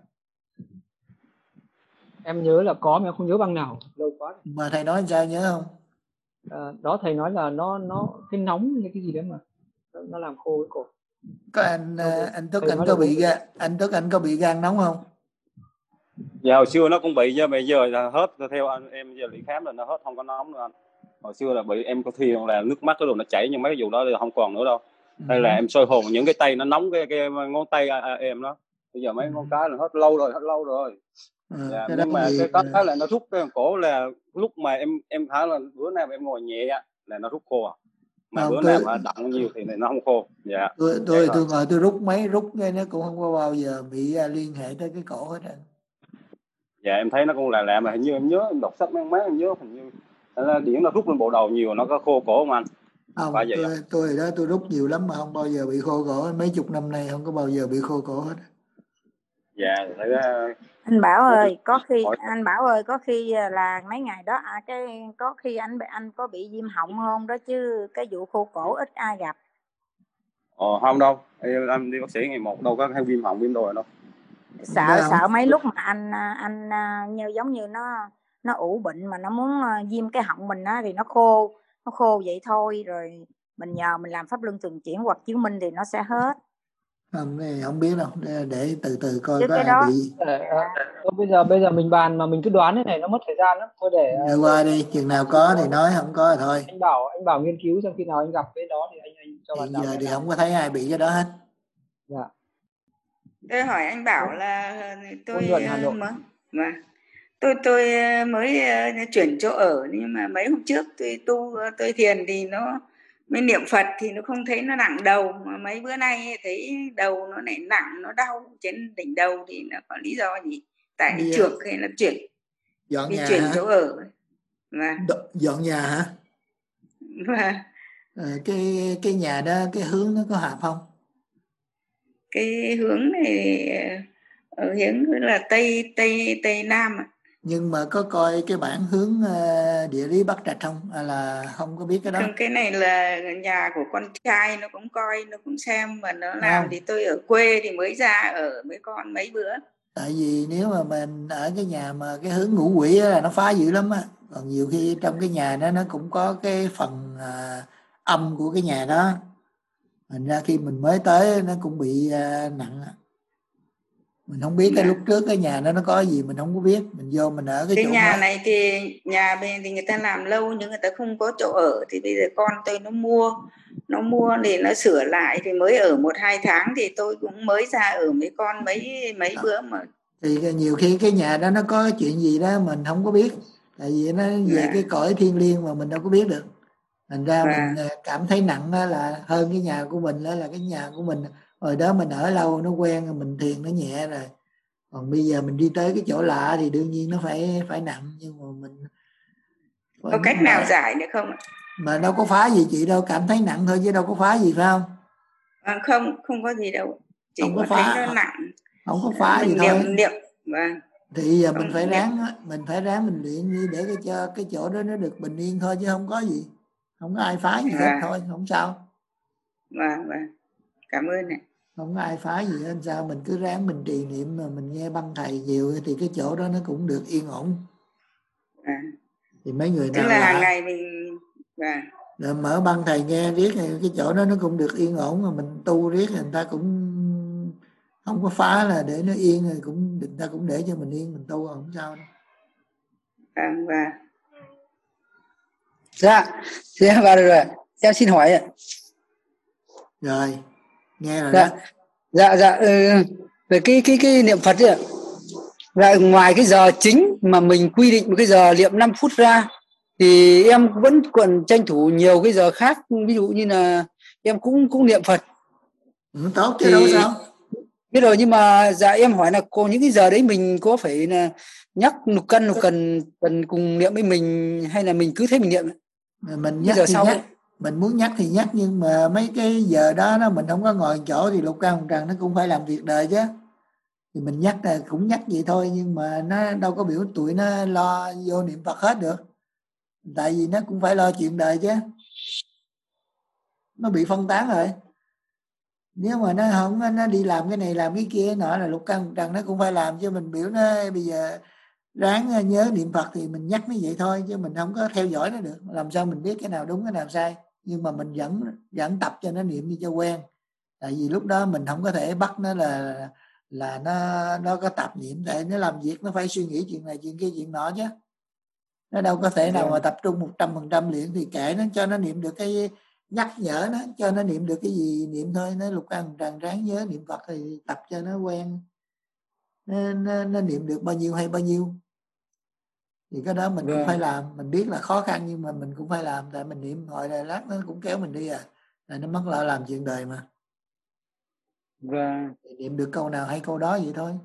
Em nhớ là có, mà em không nhớ băng nào, lâu quá. Mà thầy nói sao nhớ không? Đó thầy nói là nó cái nóng hay cái gì đấy mà nó làm khô cái cổ. Có anh Tuất anh có bị gan nóng không? Dạ hồi xưa nó cũng bị, chứ bây giờ là hết, theo em giờ đi khám là nó hết, không có nóng nữa anh. Hồi xưa là bị em có thiền là nước mắt cái đồ nó chảy, nhưng mấy cái vụ đó là không còn nữa đâu. Đây là em soi hồn những cái tay nó nóng, cái ngón tay em đó. Bây giờ mấy ngón cái là hết lâu rồi. Dạ, nhưng mà cái là nó rút cái cổ, là lúc mà em thả là bữa nào em ngồi nhẹ là nó rút khô à. Mà bữa nào mà đặng nhiều thì nó không khô. Dạ. Tôi ngồi tôi rút ngay nó cũng không có bao giờ bị liên hệ tới cái cổ hết. Dạ em thấy nó cũng là mà hình như em nhớ em đọc sách mấy em nhớ hình như điển nó rút lên bộ đầu nhiều, nó có khô cổ không anh? Không, tôi rút nhiều lắm mà không bao giờ bị khô cổ, mấy chục năm nay không có bao giờ bị khô cổ hết. Dạ thấy anh Bảo ơi, có khi là mấy ngày đó có khi anh có bị viêm họng không đó, chứ cái vụ khô cổ ít ai gặp. Không đâu, em đi bác sĩ ngày một đâu có hay viêm họng viêm đồi đâu. Sợ mấy lúc mà anh như giống như nó ủ bệnh mà nó muốn viêm cái họng mình á, thì nó khô vậy thôi, rồi mình nhờ mình làm pháp luân thường chuyển hoặc chứng minh thì nó sẽ hết. Không biết đâu, để từ từ coi chứ có ai đó, bị. Bây giờ mình bàn mà mình cứ đoán thế này nó mất thời gian lắm, thôi để qua đi, chừng nào có thì nói, không có thì thôi. Anh bảo nghiên cứu xem khi nào anh gặp cái đó thì anh cho bạn. Hiện giờ thì không có thấy ai bị cái đó hết. Dạ. Tôi hỏi anh Bảo là tôi mới chuyển chỗ ở, nhưng mà mấy hôm trước tôi thiền thì nó mới niệm Phật thì nó không thấy nó nặng đầu, mà mấy bữa nay thấy đầu nó lại nặng, nó đau trên đỉnh đầu thì nó có lý do gì? Tại trượt hay là chuyển chỗ ở? Dọn nhà hả? Cái nhà đó cái hướng nó có hợp không? Cái hướng này hướng là tây nam ạ. Nhưng mà có coi cái bản hướng địa lý Bắc Trạch không? Là không có biết cái đó? Không, cái này là nhà của con trai, nó cũng coi, nó cũng xem mà nó làm không. Thì tôi ở quê thì mới ra ở với con mấy bữa. Tại vì nếu mà mình ở cái nhà mà cái hướng ngũ quỷ là nó phá dữ lắm á. Còn nhiều khi trong cái nhà đó nó cũng có cái phần âm của cái nhà đó. Thành ra khi mình mới tới nó cũng bị nặng. Mình không biết cái lúc trước cái nhà đó nó có gì mình không có biết, mình vô mình ở cái chỗ nhà mới. này thì nhà bên thì người ta làm lâu nhưng người ta không có chỗ ở, thì bây giờ con tôi nó mua thì nó sửa lại thì mới ở 1-2 tháng, thì tôi cũng mới ra ở mấy con mấy bữa mà. Thì nhiều khi cái nhà đó nó có cái chuyện gì đó mình không có biết, tại vì nó về cái cõi thiên liêng mà mình đâu có biết được. Thành ra mình cảm thấy nặng là hơn cái nhà của mình, là cái nhà của mình hồi đó mình ở lâu nó quen, mình thiền nó nhẹ rồi. Còn bây giờ mình đi tới cái chỗ lạ thì đương nhiên nó phải nặng, nhưng mà mình có cách nào giải được không ạ? Mà đâu có phá gì chị đâu, cảm thấy nặng thôi chứ đâu có phá gì phải không? Không có gì đâu, chỉ không có có thấy phá, nó nặng. không có phá gì Mình thôi. niệm vâng. Thì giờ mình Không phải niệm. ráng mình luyện đi để cho cái chỗ đó nó được bình yên thôi, chứ không có gì, không có ai phá gì hết thôi, không sao. Vâng, cảm ơn ạ. Không có ai phá gì hết, sao mình cứ ráng mình trì niệm, mà mình nghe băng thầy nhiều thì cái chỗ đó nó cũng được yên ổn. Thì mấy người tức nào là hàng ngày mình mở băng thầy nghe riết cái chỗ đó nó cũng được yên ổn, mà mình tu riết người ta cũng không có phá, là để nó yên rồi cũng người ta cũng để cho mình yên, mình tu không sao đâu. Dạ vào rồi, em xin hỏi ạ. Rồi nghe rồi dạ, đó. Dạ về cái niệm Phật ấy ạ. Dạ, ngoài cái giờ chính mà mình quy định một cái giờ niệm 5 phút ra thì em vẫn còn tranh thủ nhiều cái giờ khác, ví dụ như là em cũng niệm Phật. Tốt chứ đâu sao. Biết rồi, nhưng mà dạ em hỏi là có những cái giờ đấy mình có phải là nhắc lục cần cùng niệm với mình, hay là mình cứ thế mình niệm? Mình nhắc thì nhắc, mình muốn nhắc thì nhắc, nhưng mà mấy cái giờ đó mình không có ngồi chỗ thì Lục Căn Hồng Trần nó cũng phải làm việc đời chứ. Thì mình nhắc là cũng nhắc vậy thôi, nhưng mà nó đâu có biểu tụi nó lo vô niệm Phật hết được, tại vì nó cũng phải lo chuyện đời chứ, nó bị phân tán rồi. Nếu mà nó không, nó đi làm cái này làm cái kia nọ là Lục Căn Hồng Trần nó cũng phải làm, chứ mình biểu nó bây giờ ráng nhớ niệm Phật thì mình nhắc nó vậy thôi, chứ mình không có theo dõi nó được, làm sao mình biết cái nào đúng cái nào sai. Nhưng mà mình vẫn tập cho nó niệm đi cho quen, tại vì lúc đó mình không có thể bắt nó là nó có tập niệm, tại nó làm việc nó phải suy nghĩ chuyện này chuyện kia chuyện nọ chứ, nó đâu có thể nào mà tập trung 100% luyện. Thì kệ nó, cho nó niệm được cái, nhắc nhở nó cho nó niệm được cái gì niệm thôi. Nó Lục Căn Hồng Trần ráng nhớ niệm Phật thì tập cho nó quen, nó niệm được bao nhiêu hay bao nhiêu. Thì cái đó mình cũng phải làm, mình biết là khó khăn nhưng mà mình cũng phải làm, tại mình niệm hồi là lát nó cũng kéo mình đi là nó mất lo làm chuyện đời mà. Thì niệm được câu nào hay câu đó vậy thôi.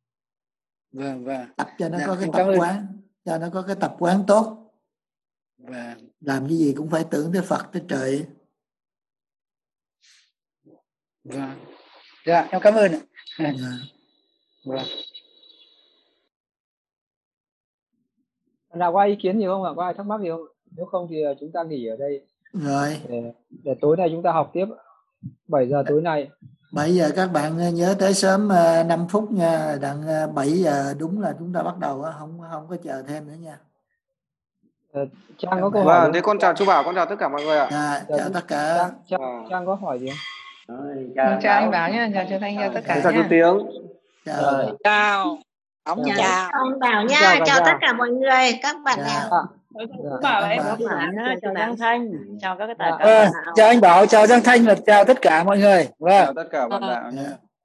Tập cho nó có cái tập quán, cho nó có cái tập quán tốt. Làm cái gì cũng phải tưởng tới Phật tới trời. Dạ em cảm ơn ạ. Nào có ai ý kiến gì không ạ? Có ai thắc mắc gì không? Nếu không thì chúng ta nghỉ ở đây. Rồi. Để tối nay chúng ta học tiếp 7 giờ tối nay. 7 giờ các bạn nhớ tới sớm 5 phút nha, đặng 7 giờ đúng là chúng ta bắt đầu, không có chờ thêm nữa nha. Trang có câu hỏi. Vâng, thế con chào chú Bảo, con chào tất cả mọi người ạ. Chào tất cả. Trang có hỏi gì không? Chào anh Bảo nhé, chào chú Thanh, chào tất cả chào chú nhé. Tiếng. Chào ông, chào ông Bảo nha, chào tất cả mọi người, các bạn nào. Bảo em chào Giang Thanh, chào các chào anh Bảo, chào Giang Thanh và chào tất cả mọi người. Chào tất cả bạn đạo.